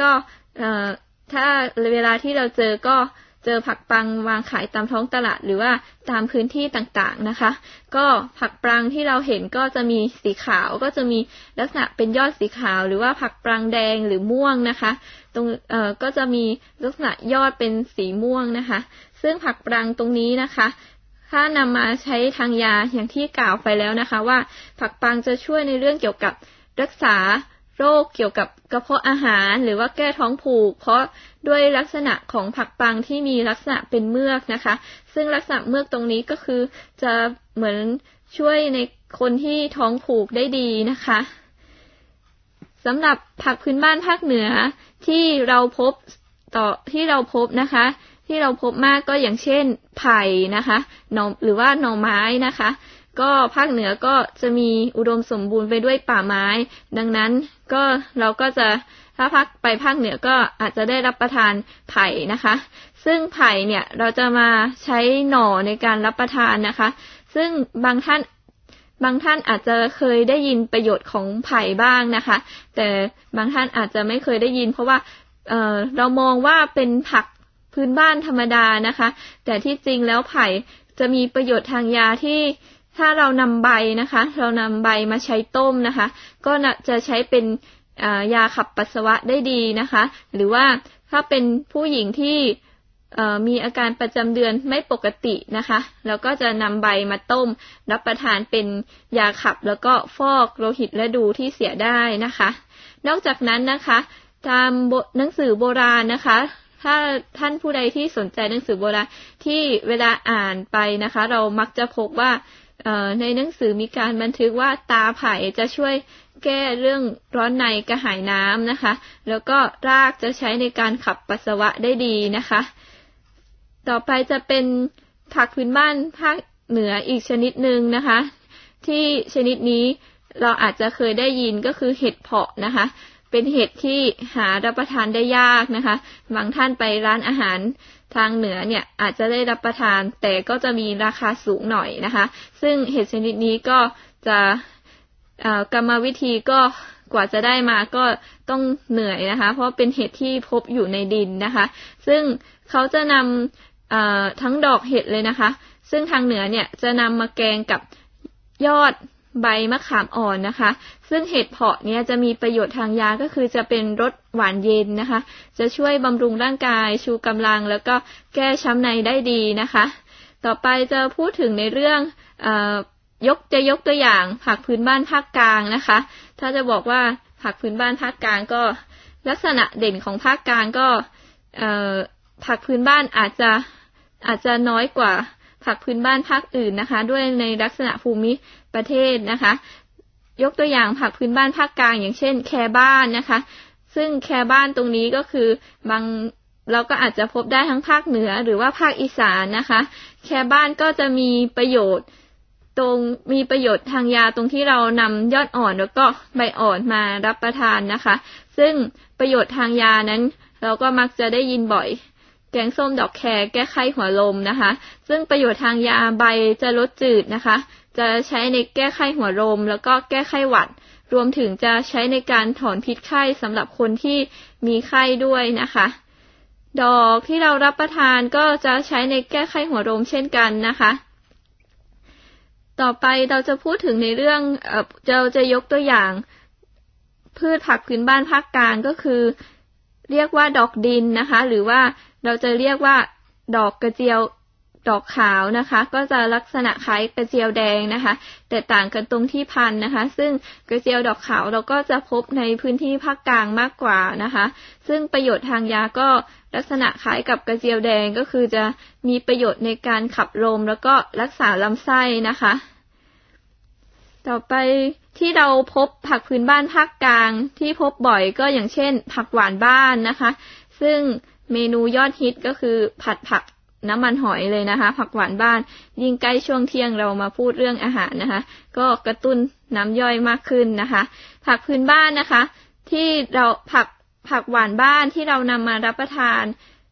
ถ้าเวลาที่เราเจอก็เจอผักปังวางขายตามท้องตลาดหรือว่าตามพื้นที่ต่างๆนะคะก็ผักปังที่เราเห็นก็จะมีสีขาวก็จะมีลักษณะเป็นยอดสีขาวหรือว่าผักปังแดงหรือม่วงนะคะตรงก็จะมีลักษณะยอดเป็นสีม่วงนะคะซึ่งผักปังตรงนี้นะคะถ้านำมาใช้ทางยาอย่างที่กล่าวไปแล้วนะคะว่าผักปังจะช่วยในเรื่องเกี่ยวกับรักษาโรคเกี่ยวกับกระเพาะอาหารหรือว่าแก้ท้องผูกเพราะด้วยลักษณะของผักปังที่มีลักษณะเป็นเมือกนะคะซึ่งลักษณะเมือกตรงนี้ก็คือจะเหมือนช่วยในคนที่ท้องผูกได้ดีนะคะสำหรับผักพื้นบ้านภาคเหนือที่เราพบนะคะที่เราพบมากก็อย่างเช่นไผ่นะคะหรือว่าหน่อไม้นะคะก็ภาคเหนือก็จะมีอุดมสมบูรณ์ไปด้วยป่าไม้ดังนั้นก็เราก็จะถ้าไปภาคเหนือก็อาจจะได้รับประทานไผ่นะคะซึ่งไผ่เนี่ยเราจะมาใช้หน่อในการรับประทานนะคะซึ่งบางท่านอาจจะเคยได้ยินประโยชน์ของไผ่บ้างนะคะแต่บางท่านอาจจะไม่เคยได้ยินเพราะว่าเรามองว่าเป็นผักพื้นบ้านธรรมดานะคะแต่ที่จริงแล้วไผ่จะมีประโยชน์ทางยาที่ถ้าเรานำใบนะคะเรานำใบมาใช้ต้มนะคะก็จะใช้เป็นยาขับปัสสาวะได้ดีนะคะหรือว่าถ้าเป็นผู้หญิงที่มีอาการประจำเดือนไม่ปกตินะคะเราก็จะนำใบมาต้มรับประทานเป็นยาขับแล้วก็ฟอกโลหิตและดูที่เสียได้นะคะนอกจากนั้นนะคะตามหนังสือโบราณนะคะถ้าท่านผู้ใดที่สนใจหนังสือโบราณที่เวลาอ่านไปนะคะเรามักจะพบว่าในหนังสือมีการบันทึกว่าตาไผ่จะช่วยแก้เรื่องร้อนในกระหายน้ำนะคะแล้วก็รากจะใช้ในการขับปัสสาวะได้ดีนะคะต่อไปจะเป็นผักพื้นบ้านภาคเหนืออีกชนิดหนึ่งนะคะที่ชนิดนี้เราอาจจะเคยได้ยินก็คือเห็ดเผาะนะคะเป็นเห็ดที่หารับประทานได้ยากนะคะบางท่านไปร้านอาหารทางเหนือเนี่ยอาจจะได้รับประทานแต่ก็จะมีราคาสูงหน่อยนะคะซึ่งเห็ดชนิดนี้ก็จะกรรมวิธีก็กว่าจะได้มาก็ต้องเหนื่อยนะคะเพราะเป็นเห็ดที่พบอยู่ในดินนะคะซึ่งเขาจะนำทั้งดอกเห็ดเลยนะคะซึ่งทางเหนือเนี่ยจะนำมาแกงกับยอดใบมะขามอ่อนนะคะซึ่งเห็ดเผาะเนี่ยจะมีประโยชน์ทางยาก็คือจะเป็นรสหวานเย็นนะคะจะช่วยบำรุงร่างกายชูกำลังแล้วก็แก้ช้ำในได้ดีนะคะต่อไปจะพูดถึงในเรื่องยกตัวอย่างผักพื้นบ้านภาคกลางนะคะถ้าจะบอกว่าผักพื้นบ้านภาคกลางก็ลักษณะเด่นของภาคกลางก็ผักพื้นบ้านอาจจะน้อยกว่าผักพื้นบ้านภาคอื่นนะคะด้วยในลักษณะภูมิประเทศนะคะยกตัวอย่างผักพื้นบ้านภาคกลางอย่างเช่นแคบ้านนะคะซึ่งแคบ้านตรงนี้ก็คือบางเราก็อาจจะพบได้ทั้งภาคเหนือหรือว่าภาคอีสานนะคะแคบ้านก็จะมีประโยชน์ทางยาตรงที่เรานำยอดอ่อนแล้วก็ใบอ่อนมารับประทานนะคะซึ่งประโยชน์ทางยานั้นเราก็มักจะได้ยินบ่อยแกงส้มดอกแคแก้ไข้หัวลมนะคะซึ่งประโยชน์ทางยาใบจะลดจืดนะคะจะใช้ในแก้ไข้หัวลมแล้วก็แก้ไข้หวัดรวมถึงจะใช้ในการถอนพิษไข้สำหรับคนที่มีไข้ด้วยนะคะดอกที่เรารับประทานก็จะใช้ในแก้ไข้หัวลมเช่นกันนะคะต่อไปเราจะพูดถึงในเรื่องเราจะยกตัวอย่างพืชผักพื้นบ้านภาคกลางก็คือเรียกว่าดอกดินนะคะหรือว่าเราจะเรียกว่าดอกกระเจียวดอกขาวนะคะก็จะลักษณะคล้ายกระเจียวแดงนะคะแต่ต่างกันตรงที่พันธุ์นะคะซึ่งกระเจียวดอกขาวเราก็จะพบในพื้นที่ภาคกลางมากกว่านะคะซึ่งประโยชน์ทางยาก็ลักษณะคล้ายกับกระเจียวแดงก็คือจะมีประโยชน์ในการขับลมแล้วก็รักษาลำไส้นะคะต่อไปที่เราพบผักพื้นบ้านภาคกลางที่พบบ่อยก็อย่างเช่นผักหวานบ้านนะคะซึ่งเมนูยอดฮิตก็คือผัดผักน้ำมันหอยเลยนะคะผักหวานบ้านยิ่งใกล้ช่วงเที่ยงเรามาพูดเรื่องอาหารนะคะก็กระตุ้นน้ำย่อยมากขึ้นนะคะผักพื้นบ้านนะคะที่เราผักหวานบ้านที่เรานำมารับประทาน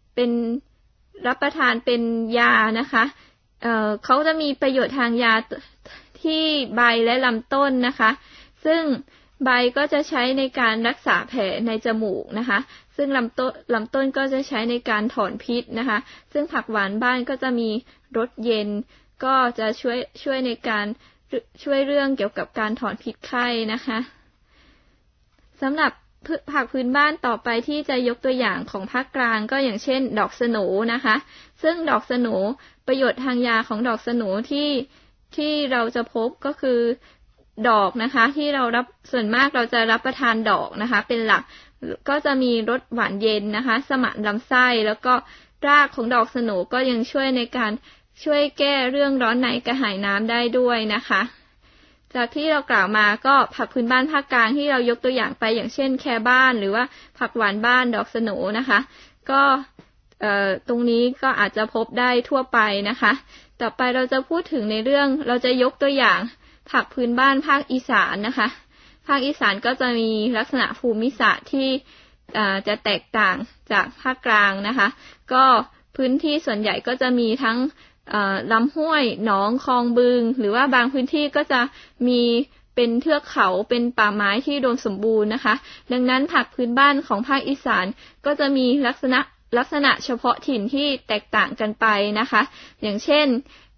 เป็นยานะคะเขาจะมีประโยชน์ทางยาที่ใบและลำต้นนะคะซึ่งใบก็จะใช้ในการรักษาแผลในจมูกนะคะซึ่งลำต้นก็จะใช้ในการถอนพิษนะคะซึ่งผักหวานบ้านก็จะมีรสเย็นก็จะช่วยในการช่วยเรื่องเกี่ยวกับการถอนพิษไข้นะคะสำหรับผักพื้นบ้านต่อไปที่จะยกตัวอย่างของภาคกลางก็อย่างเช่นดอกสโหนนะคะซึ่งดอกสโหนประโยชน์ทางยาของดอกสโหนที่เราจะพบก็คือดอกนะคะที่เรารับส่วนมากเราจะรับประทานดอกนะคะเป็นหลักก็จะมีรสหวานเย็นนะคะสมานลำไส้แล้วก็รากของดอกสโหนก็ยังช่วยในการช่วยแก้เรื่องร้อนในกระหายน้ำได้ด้วยนะคะจากที่เรากล่าวมาก็ผักพื้นบ้านภาคกลางที่เรายกตัวอย่างไปอย่างเช่นแคบ้านหรือว่าผักหวานบ้านดอกสโหนนะคะก็ตรงนี้ก็อาจจะพบได้ทั่วไปนะคะต่อไปเราจะพูดถึงในเรื่องเราจะยกตัวอย่างผักพื้นบ้านภาคอีสานนะคะภาคอีสานก็จะมีลักษณะภูมิศาสตร์ที่จะแตกต่างจากภาคกลางนะคะก็พื้นที่ส่วนใหญ่ก็จะมีทั้งลำห้วยหนองคลองบึงหรือว่าบางพื้นที่ก็จะมีเป็นเทือกเขาเป็นป่าไม้ที่อุดมสมบูรณ์นะคะดังนั้นผักพื้นบ้านของภาคอีสานก็จะมีลักษณะเฉพาะถิ่นที่แตกต่างกันไปนะคะอย่างเช่น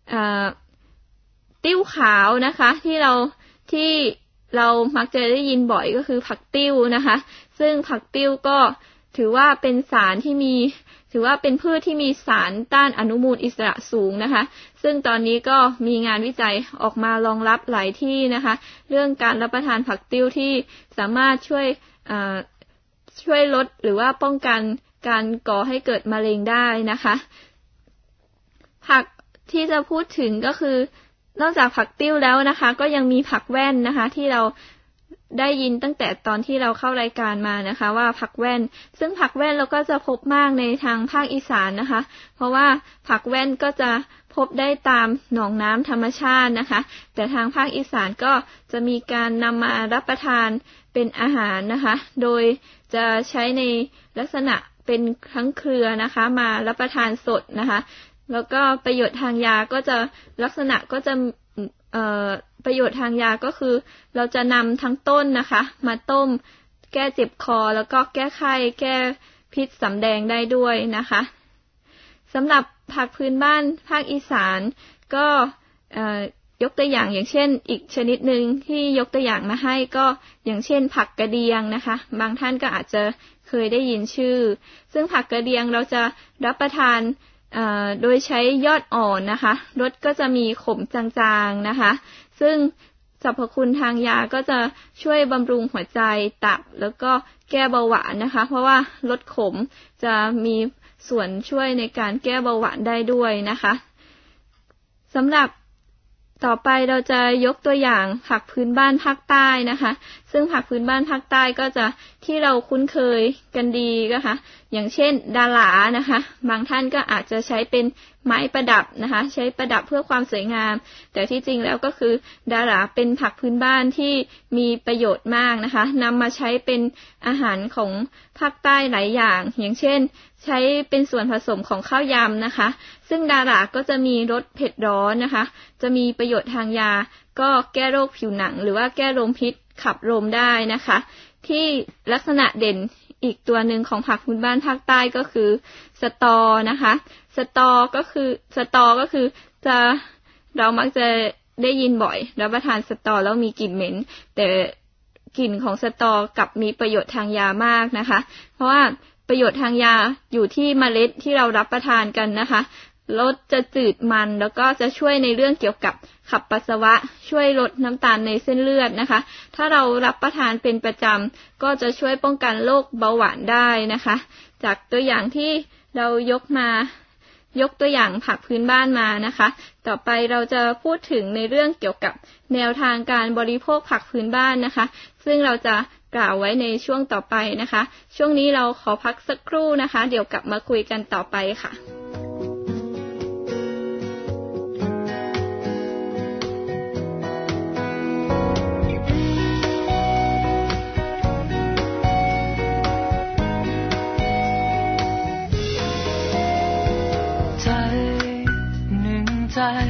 ติ้วขาวนะคะที่เรามักจะได้ยินบ่อยก็คือผักติ้วนะคะซึ่งผักติ้วก็ถือว่าเป็นเป็นพืชที่มีสารต้านอนุมูลอิสระสูงนะคะซึ่งตอนนี้ก็มีงานวิจัยออกมารองรับหลายที่นะคะเรื่องการรับประทานผักติ้วที่สามารถช่วยลดหรือว่าป้องกันการก่อให้เกิดมะเร็งได้นะคะผักที่จะพูดถึงก็คือนอกจากผักติ้วแล้วนะคะก็ยังมีผักแว่นนะคะที่เราได้ยินตั้งแต่ตอนที่เราเข้ารายการมานะคะว่าผักแว่นซึ่งผักแว่นเราก็จะพบมากในทางภาคอีสานนะคะเพราะว่าผักแว่นก็จะพบได้ตามหนองน้ำธรรมชาตินะคะแต่ทางภาคอีสานก็จะมีการนำมารับประทานเป็นอาหารนะคะโดยจะใช้ในลักษณะเป็นทั้งเครือนะคะมารับประทานสดนะคะแล้วก็ประโยชน์ทางยาก็จะลักษณะก็จะประโยชน์ทางยาก็คือเราจะนำทั้งต้นนะคะมาต้มแก้เจ็บคอแล้วก็แก้ไข้แก้พิษสำแดงได้ด้วยนะคะสำหรับผักพื้นบ้านภาคอีสานก็ยกตัวอย่างเช่นอีกชนิดหนึ่งที่ยกตัวอย่างมาให้ก็อย่างเช่นผักกระเดียงนะคะบางท่านก็อาจจะเคยได้ยินชื่อซึ่งผักกระเดียงเราจะรับประทานโดยใช้ยอดอ่อนนะคะรสก็จะมีขมจางๆนะคะซึ่งสรรพคุณทางยาก็จะช่วยบำรุงหัวใจตับแล้วก็แก้เบาหวานนะคะเพราะว่าลดขมจะมีส่วนช่วยในการแก้เบาหวานได้ด้วยนะคะสำหรับต่อไปเราจะยกตัวอย่างผักพื้นบ้านภาคใต้นะคะซึ่งผักพื้นบ้านภาคใต้ก็จะที่เราคุ้นเคยกันดีนะคะอย่างเช่นดาหลานะคะบางท่านก็อาจจะใช้เป็นไม้ประดับนะคะใช้ประดับเพื่อความสวยงามแต่ที่จริงแล้วก็คือดาหลาเป็นผักพื้นบ้านที่มีประโยชน์มากนะคะนำมาใช้เป็นอาหารของภาคใต้หลายอย่างอย่างเช่นใช้เป็นส่วนผสมของข้าวยำนะคะซึ่งดาหลาก็จะมีรสเผ็ดร้อนนะคะจะมีประโยชน์ทางยาก็แก้โรคผิวหนังหรือว่าแก้ลมพิษขับลมได้นะคะที่ลักษณะเด่นอีกตัวหนึ่งของผักพื้นบ้านภาคใต้ก็คือสตอนะคะสตอก็คือจะเรามักจะได้ยินบ่อยรับประทานสตอแล้วมีกลิ่นเหม็นแต่กลิ่นของสตอกลับมีประโยชน์ทางยามากนะคะเพราะว่าประโยชน์ทางยาอยู่ที่เมล็ดที่เรารับประทานกันนะคะรสจะจืดมันแล้วก็จะช่วยในเรื่องเกี่ยวกับขับปัสสาวะช่วยลดน้ำตาลในเส้นเลือดนะคะถ้าเรารับประทานเป็นประจำก็จะช่วยป้องกันโรคเบาหวานได้นะคะจากตัวอย่างที่เรายกตัวอย่างผักพื้นบ้านมานะคะต่อไปเราจะพูดถึงในเรื่องเกี่ยวกับแนวทางการบริโภคผักพื้นบ้านนะคะซึ่งเราจะกล่าวไว้ในช่วงต่อไปนะคะช่วงนี้เราขอพักสักครู่นะคะเดี๋ยวกลับมาคุยกันต่อไปค่ะ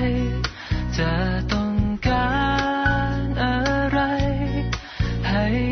จะต้องการอะไรให้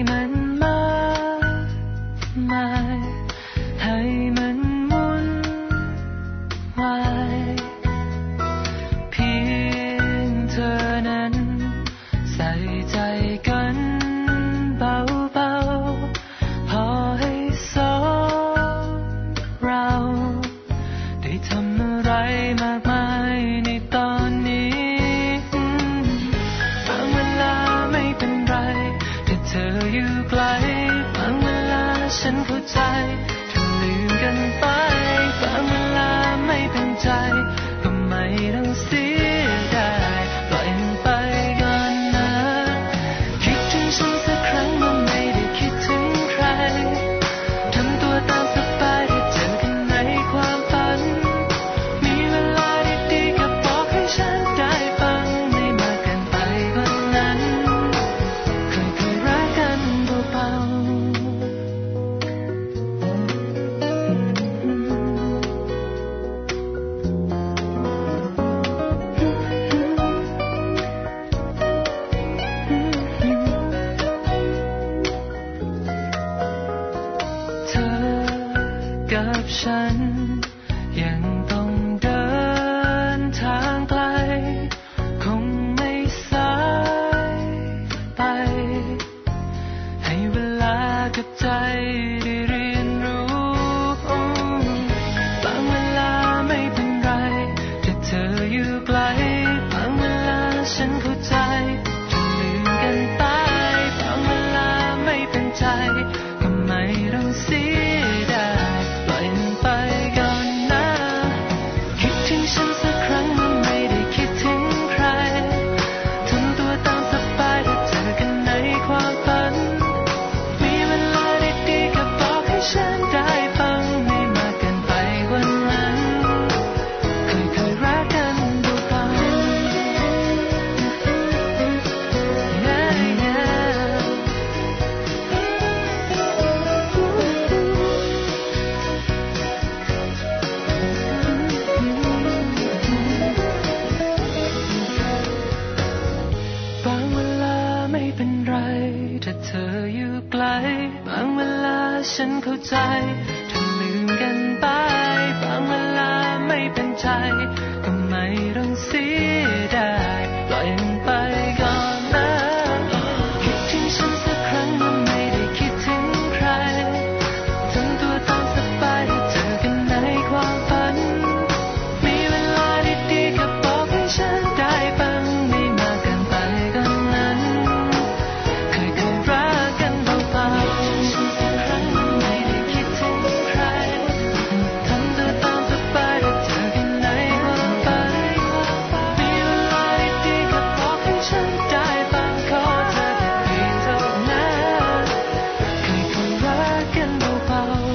ฉันเข้าใจถ้าลืมกันไปบางเวลาไม่เป็นใจก็ไม่ต้องเสียดายปล่อยมันไปก่อนนะคิดถึงฉันสักครั้งว่าไม่ได้คิดถึงใครทำตัวตามสบายถ้าเจอกันในความฝันมีเวลาดีๆก็บอกให้ฉันได้บ้างไม่มากเกินไปก็นั้นเคยรักกันเบาๆฉันสักครั้งว่าไม่ได้คิดถึงใครทำตัวตามสบายถ้าเจอกันในความฝันมีเวลาดีๆก็บอกให้ฉันได้บ้างขอเธอแค่เพียงเท่านั้นเคยรักกันเบาๆ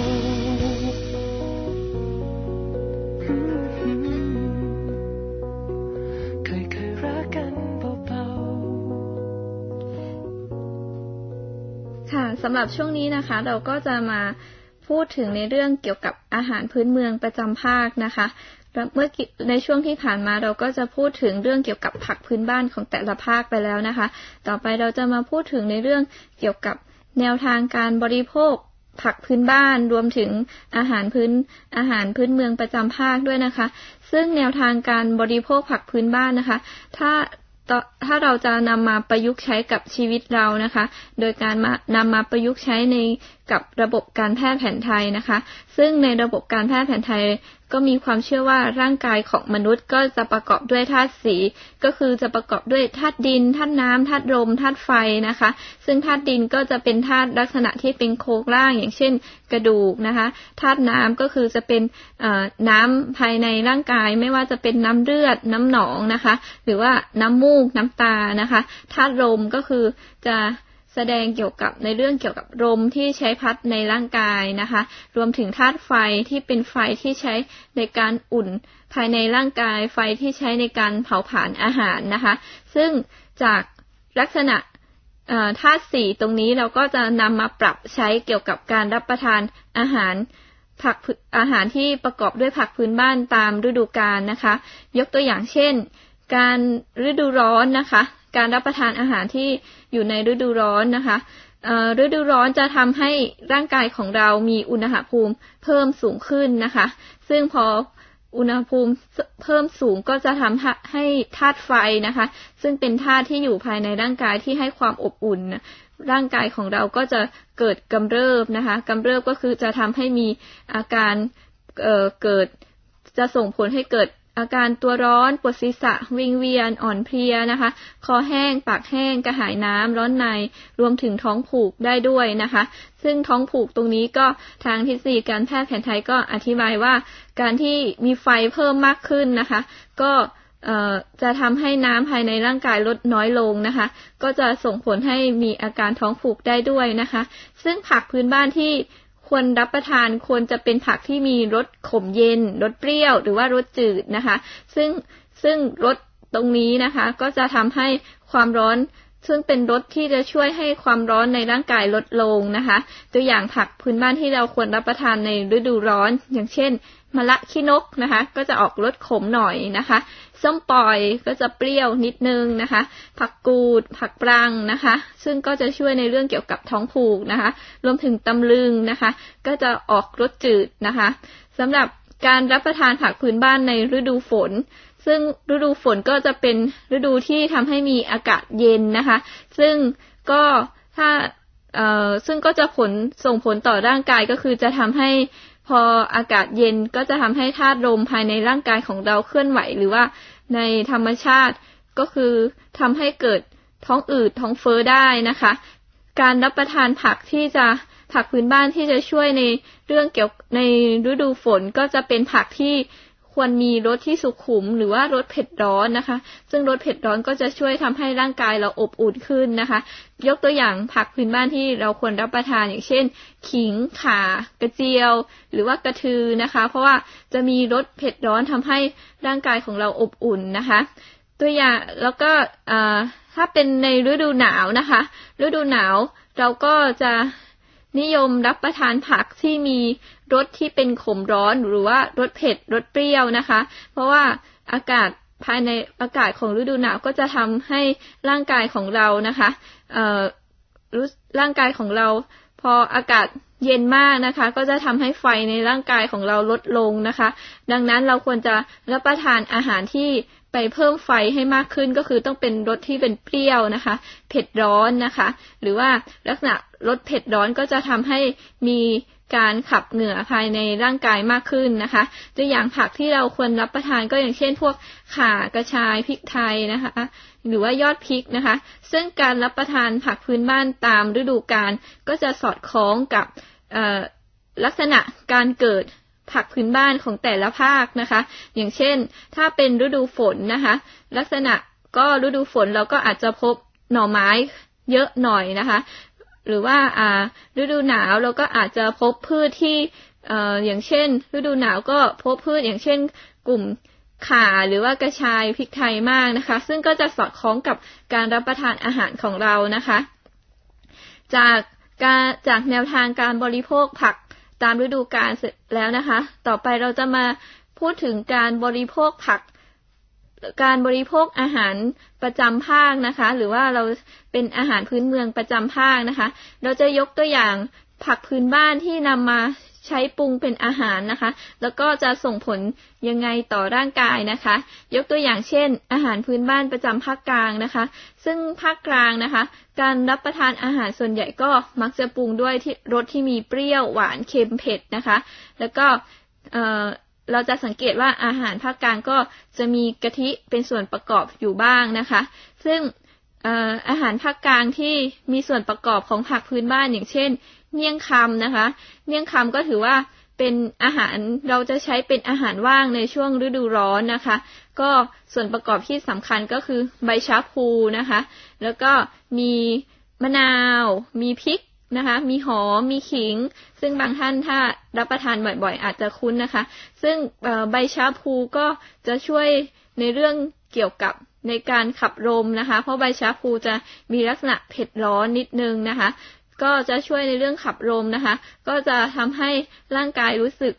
เคยรักกันเบาๆค่ะสำหรับช่วงนี้นะคะเราก็จะมาพูดถึงในเรื่องเกี่ยวกับอาหารพื้นเมืองประจำภาคนะคะเมื่อในช่วงที่ผ่านมาเราก็จะพูดถึงเรื่องเกี่ยวกับผักพื้นบ้านของแต่ละภาคไปแล้วนะคะต่อไปเราจะมาพูดถึงในเรื่องเกี่ยวกับแนวทางการบริโภคผักพื้นบ้านรวมถึงอาหารพื้นเมืองประจำภาคด้วยนะคะซึ่งแนวทางการบริโภคผักพื้นบ้านนะคะถ้าเราจะนำมาประยุกต์ใช้กับชีวิตเรานะคะโดยการนำมาประยุกต์ใช้ในกับระบบการแพทย์แผนไทยนะคะซึ่งในระบบการแพทย์แผนไทยก็มีความเชื่อว่าร่างกายของมนุษย์ก็จะประกอบด้วยธาตุสีก็คือจะประกอบด้วยธาตุดินธาตุน้ำธาตุลมธาตุไฟนะคะซึ่งธาตุดินก็จะเป็นธาตุลักษณะที่เป็นโครงร่างอย่างเช่นกระดูกนะคะธาตุน้ำก็คือจะเป็นน้ำภายในร่างกายไม่ว่าจะเป็นน้ำเลือดน้ำหนองนะคะหรือว่าน้ำมูกน้ำตานะคะธาตุลมก็คือจะแสดงเกี่ยวกับในเรื่องเกี่ยวกับลมที่ใช้พัดในร่างกายนะคะรวมถึงธาตุไฟที่เป็นไฟที่ใช้ในการอุ่นภายในร่างกายไฟที่ใช้ในการเผาผลาญอาหารนะคะซึ่งจากลักษณะธาตุสี่ตรงนี้เราก็จะนำมาปรับใช้เกี่ยวกับการรับประทานอาหารที่ประกอบด้วยผักพื้นบ้านตามฤดูกาลนะคะยกตัวอย่างเช่นการฤดูร้อนนะคะการรับประทานอาหารที่อยู่ในฤดูร้อนนะคะฤดูร้อนจะทำให้ร่างกายของเรามีอุณหภูมิเพิ่มสูงขึ้นนะคะซึ่งพออุณหภูมิเพิ่มสูงก็จะทำให้ธาตุไฟนะคะซึ่งเป็นธาตุที่อยู่ภายในร่างกายที่ให้ความอบอุ่นร่างกายของเราก็จะเกิดกำเริบนะคะกำเริบก็คือจะทำให้มีอาการจะส่งผลให้เกิดอาการตัวร้อนปวดศีรษะวิงเวียนอ่อนเพลียนะคะคอแห้งปากแห้งกระหายน้ำร้อนในรวมถึงท้องผูกได้ด้วยนะคะซึ่งท้องผูกตรงนี้ก็ทางทฤษฎีการแพทย์แผนไทยก็อธิบายว่าการที่มีไฟเพิ่มมากขึ้นนะคะก็จะทำให้น้ำภายในร่างกายลดน้อยลงนะคะก็จะส่งผลให้มีอาการท้องผูกได้ด้วยนะคะซึ่งผักพื้นบ้านที่ควรรับประทานควรจะเป็นผักที่มีรสขมเย็นรสเปรี้ยวหรือว่ารสจืดนะคะซึ่งรสตรงนี้นะคะก็จะทำให้ความร้อนซึ่งเป็นรสที่จะช่วยให้ความร้อนในร่างกายลดลงนะคะตัวอย่างผักพื้นบ้านที่เราควรรับประทานในฤดูร้อนอย่างเช่นมะละขี้นกนะคะก็จะออกรสขมหน่อยนะคะส้มปล่อยก็จะเปรี้ยวนิดนึงนะคะผักกูดผักปรังนะคะซึ่งก็จะช่วยในเรื่องเกี่ยวกับท้องผูกนะคะรวมถึงตำลึงนะคะก็จะออกรสจืดนะคะสำหรับการรับประทานผักพื้นบ้านในฤดูฝนซึ่งฤดูฝนก็จะเป็นฤดูที่ทำให้มีอากาศเย็นนะคะซึ่งก็จะส่งผลต่อร่างกายก็คือจะทำให้พออากาศเย็นก็จะทำให้ธาตุลมภายในร่างกายของเราเคลื่อนไหวหรือว่าในธรรมชาติก็คือทำให้เกิดท้องอืดท้องเฟ้อได้นะคะการรับประทานผักพื้นบ้านที่จะช่วยในเรื่องเกี่ยวในฤดูฝนก็จะเป็นผักที่ควรมีรสที่สุขุมหรือว่ารสเผ็ดร้อนนะคะซึ่งรสเผ็ดร้อนก็จะช่วยทำให้ร่างกายเราอบอุ่นขึ้นนะคะยกตัวอย่างผักพื้นบ้านที่เราควรรับประทานอย่างเช่นขิงข่ากระเจียวหรือว่ากระทือนะคะเพราะว่าจะมีรสเผ็ดร้อนทำให้ร่างกายของเราอบอุ่นนะคะตัวอย่างแล้วก็ถ้าเป็นในฤดูหนาวนะคะฤดูหนาวเราก็จะนิยมรับประทานผักที่มีรสที่เป็นขมร้อนหรือว่ารสเผ็ดรสเปรี้ยวนะคะเพราะว่าภายในอากาศของฤดูหนาวก็จะทำให้ร่างกายของเรานะคะร่างกายของเราพออากาศเย็นมากนะคะก็จะทำให้ไฟในร่างกายของเราลดลงนะคะดังนั้นเราควรจะรับประทานอาหารที่ไปเพิ่มไฟให้มากขึ้นก็คือต้องเป็นรสที่เป็นเปรี้ยวนะคะเผ็ดร้อนนะคะหรือว่าลักษณะรสเผ็ดร้อนก็จะทำให้มีการขับเหงื่อภายในร่างกายมากขึ้นนะคะตัวอย่างผักที่เราควรรับประทานก็อย่างเช่นพวกข่ากระชายพริกไทยนะคะหรือว่ายอดพริกนะคะซึ่งการรับประทานผักพื้นบ้านตามฤดูกาลก็จะสอดคล้องกับลักษณะการเกิดผักพื้นบ้านของแต่ละภาคนะคะอย่างเช่นถ้าเป็นฤดูฝนนะคะลักษณะก็ฤดูฝนเราก็อาจจะพบหน่อไม้เยอะหน่อยนะคะหรือว่าฤดูหนาวเราก็อาจจะพบพืชที่อย่างเช่นฤดูหนาวก็พบพืชอย่างเช่นกลุ่มข่าหรือว่ากระชายพริกไทยมากนะคะซึ่งก็จะสอดคล้องกับการรับประทานอาหารของเรานะคะจากแนวทางการบริโภคผักตามฤดูกาลเสร็จแล้วนะคะต่อไปเราจะมาพูดถึงการบริโภคผักการบริโภคอาหารประจำภาคนะคะหรือว่าเราเป็นอาหารพื้นเมืองประจำภาคนะคะเราจะยกตัวอย่างผักพื้นบ้านที่นำมาใช้ปรุงเป็นอาหารนะคะแล้วก็จะส่งผลยังไงต่อร่างกายนะคะยกตัวอย่างเช่นอาหารพื้นบ้านประจำภาคกลางนะคะซึ่งภาคกลางนะคะการรับประทานอาหารส่วนใหญ่ก็มักจะปรุงด้วยรสที่มีเปรี้ยวหวานเค็มเผ็ดนะคะแล้วก็เราจะสังเกตว่าอาหารภาคกลางก็จะมีกะทิเป็นส่วนประกอบอยู่บ้างนะคะซึ่งอาหารภาคกลางที่มีส่วนประกอบของผักพื้นบ้านอย่างเช่นเมี่ยงคำนะคะเมี่ยงคำก็ถือว่าเป็นอาหารเราจะใช้เป็นอาหารว่างในช่วงฤดูร้อนนะคะก็ส่วนประกอบที่สำคัญก็คือใบชะพูนะคะแล้วก็มีมะนาวมีพริกนะคะมีหอมมีขิงซึ่งบางท่านถ้ารับประทานบ่อยๆอาจจะคุ้นนะคะซึ่งใบชะพูก็จะช่วยในเรื่องเกี่ยวกับในการขับลมนะคะเพราะใบชะพูจะมีลักษณะเผ็ดร้อนนิดนึงนะคะก็จะช่วยในเรื่องขับลมนะคะก็จะทำให้ร่างกายรู้สึก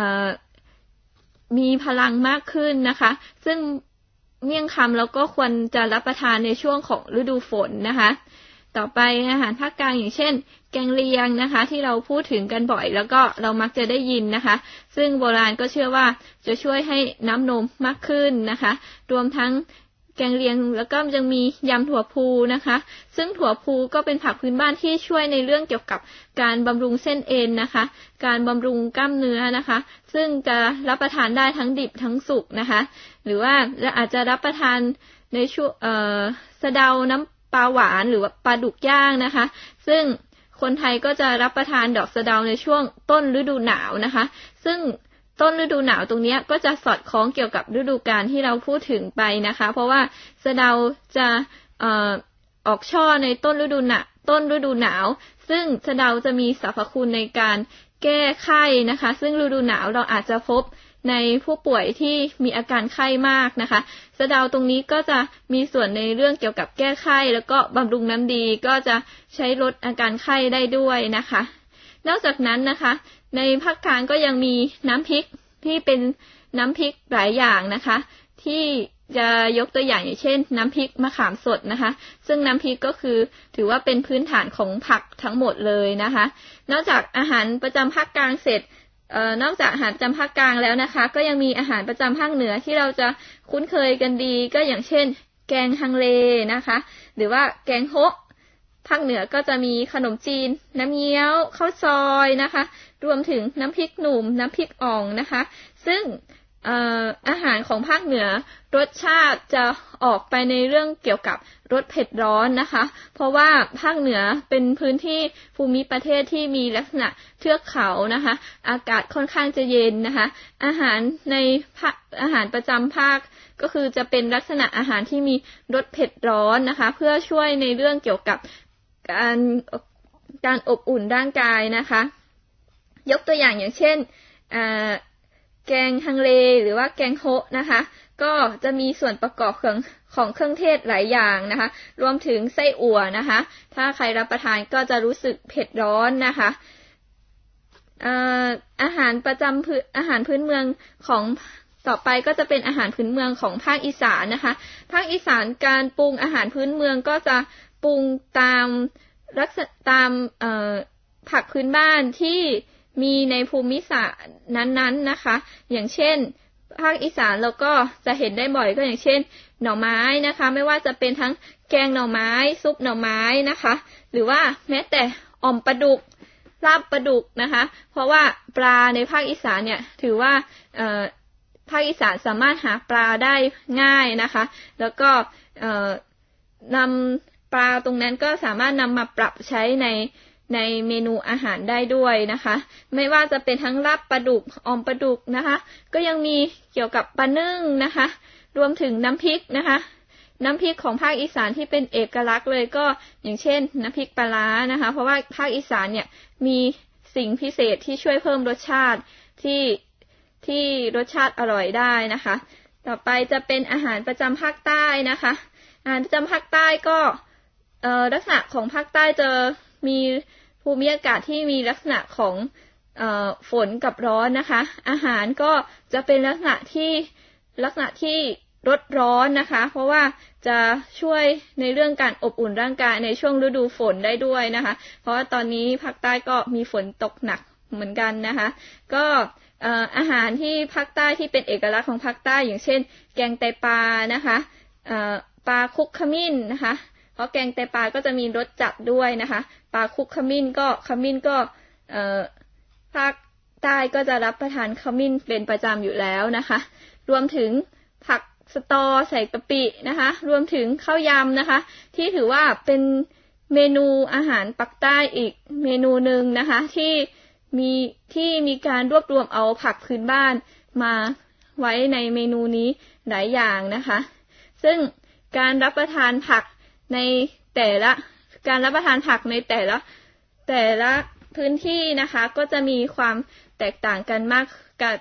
มีพลังมากขึ้นนะคะซึ่งเมี่ยงคำเราก็ควรจะรับประทานในช่วงของฤดูฝนนะคะต่อไปอาหารภาคกลางอย่างเช่นแกงเลียงนะคะที่เราพูดถึงกันบ่อยแล้วก็เรามักจะได้ยินนะคะซึ่งโบราณก็เชื่อว่าจะช่วยให้น้ำนมมากขึ้นนะคะรวมทั้งแกงเลียงแล้วก็ยังมียำถั่วพูนะคะซึ่งถั่วพูก็เป็นผักพื้นบ้านที่ช่วยในเรื่องเกี่ยวกับการบำรุงเส้นเอ็นนะคะการบำรุงกล้ามเนื้อนะคะซึ่งจะรับประทานได้ทั้งดิบทั้งสุกนะคะหรือว่าอาจจะรับประทานในช่วงสะเดาน้ำปลาหวานหรือว่าปลาดุกย่างนะคะซึ่งคนไทยก็จะรับประทานดอกสะเดาในช่วงต้นฤดูหนาวนะคะซึ่งต้นฤดูหนาวตรงนี้ก็จะสอดคล้องเกี่ยวกับฤดูกาลที่เราพูดถึงไปนะคะเพราะว่าสะเดาจะออกช่อในต้นฤดูหนาวซึ่งสะเดาจะมีสรรพคุณในการแก้ไข้นะคะซึ่งฤดูหนาวเราอาจจะพบในผู้ป่วยที่มีอาการไข้มากนะคะสะเดาตรงนี้ก็จะมีส่วนในเรื่องเกี่ยวกับแก้ไข้แล้วก็บำรุงน้ำดีก็จะใช้ลดอาการไข้ได้ด้วยนะคะนอกจากนั้นนะคะในภาคกลางก็ยังมีน้ำพริกที่เป็นน้ำพริกหลายอย่างนะคะที่จะยกตัวอย่างอย่างเช่นน้ำพริกมะขามสดนะคะซึ่งน้ำพริกก็คือถือว่าเป็นพื้นฐานของผักทั้งหมดเลยนะคะนอกจากอาหารประจำภาคกลางเสร็จนอกจากอาหารประจำภาคกลางแล้วนะคะก็ยังมีอาหารประจำภาคเหนือที่เราจะคุ้นเคยกันดีก็อย่างเช่นแกงฮังเลนะคะหรือว่าแกงโฮะภาคเหนือก็จะมีขนมจีนน้ำเงี้ยวข้าวซอยนะคะรวมถึงน้ำพริกหนุ่มน้ำพริกอ่องนะคะซึ่งอาหารของภาคเหนือรสชาติจะออกไปในเรื่องเกี่ยวกับรสเผ็ดร้อนนะคะเพราะว่าภาคเหนือเป็นพื้นที่ภูมิประเทศที่มีลักษณะเทือกเขานะคะอากาศค่อนข้างจะเย็นนะคะอาหารประจำภาคก็คือจะเป็นลักษณะอาหารที่มีรสเผ็ดร้อนนะคะเพื่อช่วยในเรื่องเกี่ยวกับการอบอุ่นร่างกายนะคะยกตัวอย่างเช่นแกงฮังเลหรือว่าแกงโฮะนะคะก็จะมีส่วนประกอบของเครื่องเทศหลายอย่างนะคะรวมถึงไส้อั่วนะคะถ้าใครรับประทานก็จะรู้สึกเผ็ดร้อนนะคะอาหารพื้นเมืองของต่อไปก็จะเป็นอาหารพื้นเมืองของภาคอีสานนะคะภาคอีสานการปรุงอาหารพื้นเมืองก็จะปรุงตามผักพื้นบ้านที่มีในภูมิศาสตร์นั้นๆนะคะอย่างเช่นภาคอีสานเราก็จะเห็นได้บ่อยก็อย่างเช่นหน่อไม้นะคะไม่ว่าจะเป็นทั้งแกงหน่อไม้ซุปหน่อไม้นะคะหรือว่าแม้แต่อ่อมปลาดุกลาบปลาดุกนะคะเพราะว่าปลาในภาคอีสานเนี่ยถือว่าภาคอีสานสามารถหาปลาได้ง่ายนะคะแล้วก็นำปลาตรงนั้นก็สามารถนำมาปรับใช้ในเมนูอาหารได้ด้วยนะคะไม่ว่าจะเป็นทั้งลาบปลาดุกอ่อมปลาดุกนะคะก็ยังมีเกี่ยวกับปลานึ่งนะคะรวมถึงน้ำพริกนะคะน้ำพริกของภาคอีสานที่เป็นเอกลักษณ์เลยก็อย่างเช่นน้ำพริกปลาร้านะคะเพราะว่าภาคอีสานเนี่ยมีสิ่งพิเศษที่ช่วยเพิ่มรสชาติที่รสชาติอร่อยได้นะคะต่อไปจะเป็นอาหารประจำภาคใต้นะคะอาหารประจำภาคใต้ก็ลักษณะของภาคใต้จะมีภูมิอากาศที่มีลักษณะของฝนกับร้อนนะคะอาหารก็จะเป็นลักษณะที่ลดร้อนนะคะเพราะว่าจะช่วยในเรื่องการอบอุ่นร่างกายในช่วงฤดูฝนได้ด้วยนะคะเพราะว่าตอนนี้ภาคใต้ก็มีฝนตกหนักเหมือนกันนะคะก็อาหารที่ภาคใต้ที่เป็นเอกลักษณ์ของภาคใต้อย่างเช่นแกงไตปลานะคะปลาคลุกขมิ้นนะคะเพราะแกงไตปลาก็จะมีรสจัดด้วยนะคะปลาคลุกขมิ้นก็ภาคใต้ก็จะรับประทานขมิ้นเป็นประจำอยู่แล้วนะคะรวมถึงผักสตอใส่กะปินะคะรวมถึงข้าวยำนะคะที่ถือว่าเป็นเมนูอาหารปักใต้อีกเมนูหนึ่งนะคะที่มีการรวบรวมเอาผักพื้นบ้านมาไว้ในเมนูนี้หลายอย่างนะคะซึ่งการรับประทานผักในแต่ละพื้นที่นะคะก็จะมีความแตกต่างกันมาก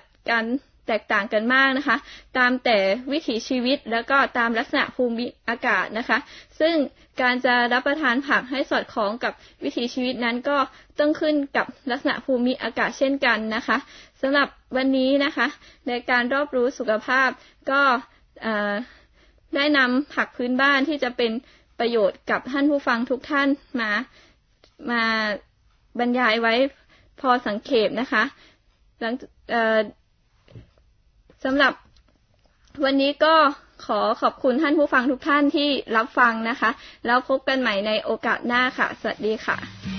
นะคะตามแต่วิถีชีวิตแล้วก็ตามลักษณะภูมิอากาศนะคะซึ่งการจะรับประทานผักให้สอดคล้องกับวิถีชีวิตนั้นก็ต้องขึ้นกับลักษณะภูมิอากาศเช่นกันนะคะสำหรับวันนี้นะคะในการรอบรู้สุขภาพก็ได้นำผักพื้นบ้านที่จะเป็นประโยชน์กับท่านผู้ฟังทุกท่านมาบรรยายไว้พอสังเขปนะคะสำหรับวันนี้ก็ขอบคุณท่านผู้ฟังทุกท่านที่รับฟังนะคะแล้วพบกันใหม่ในโอกาสหน้าค่ะสวัสดีค่ะ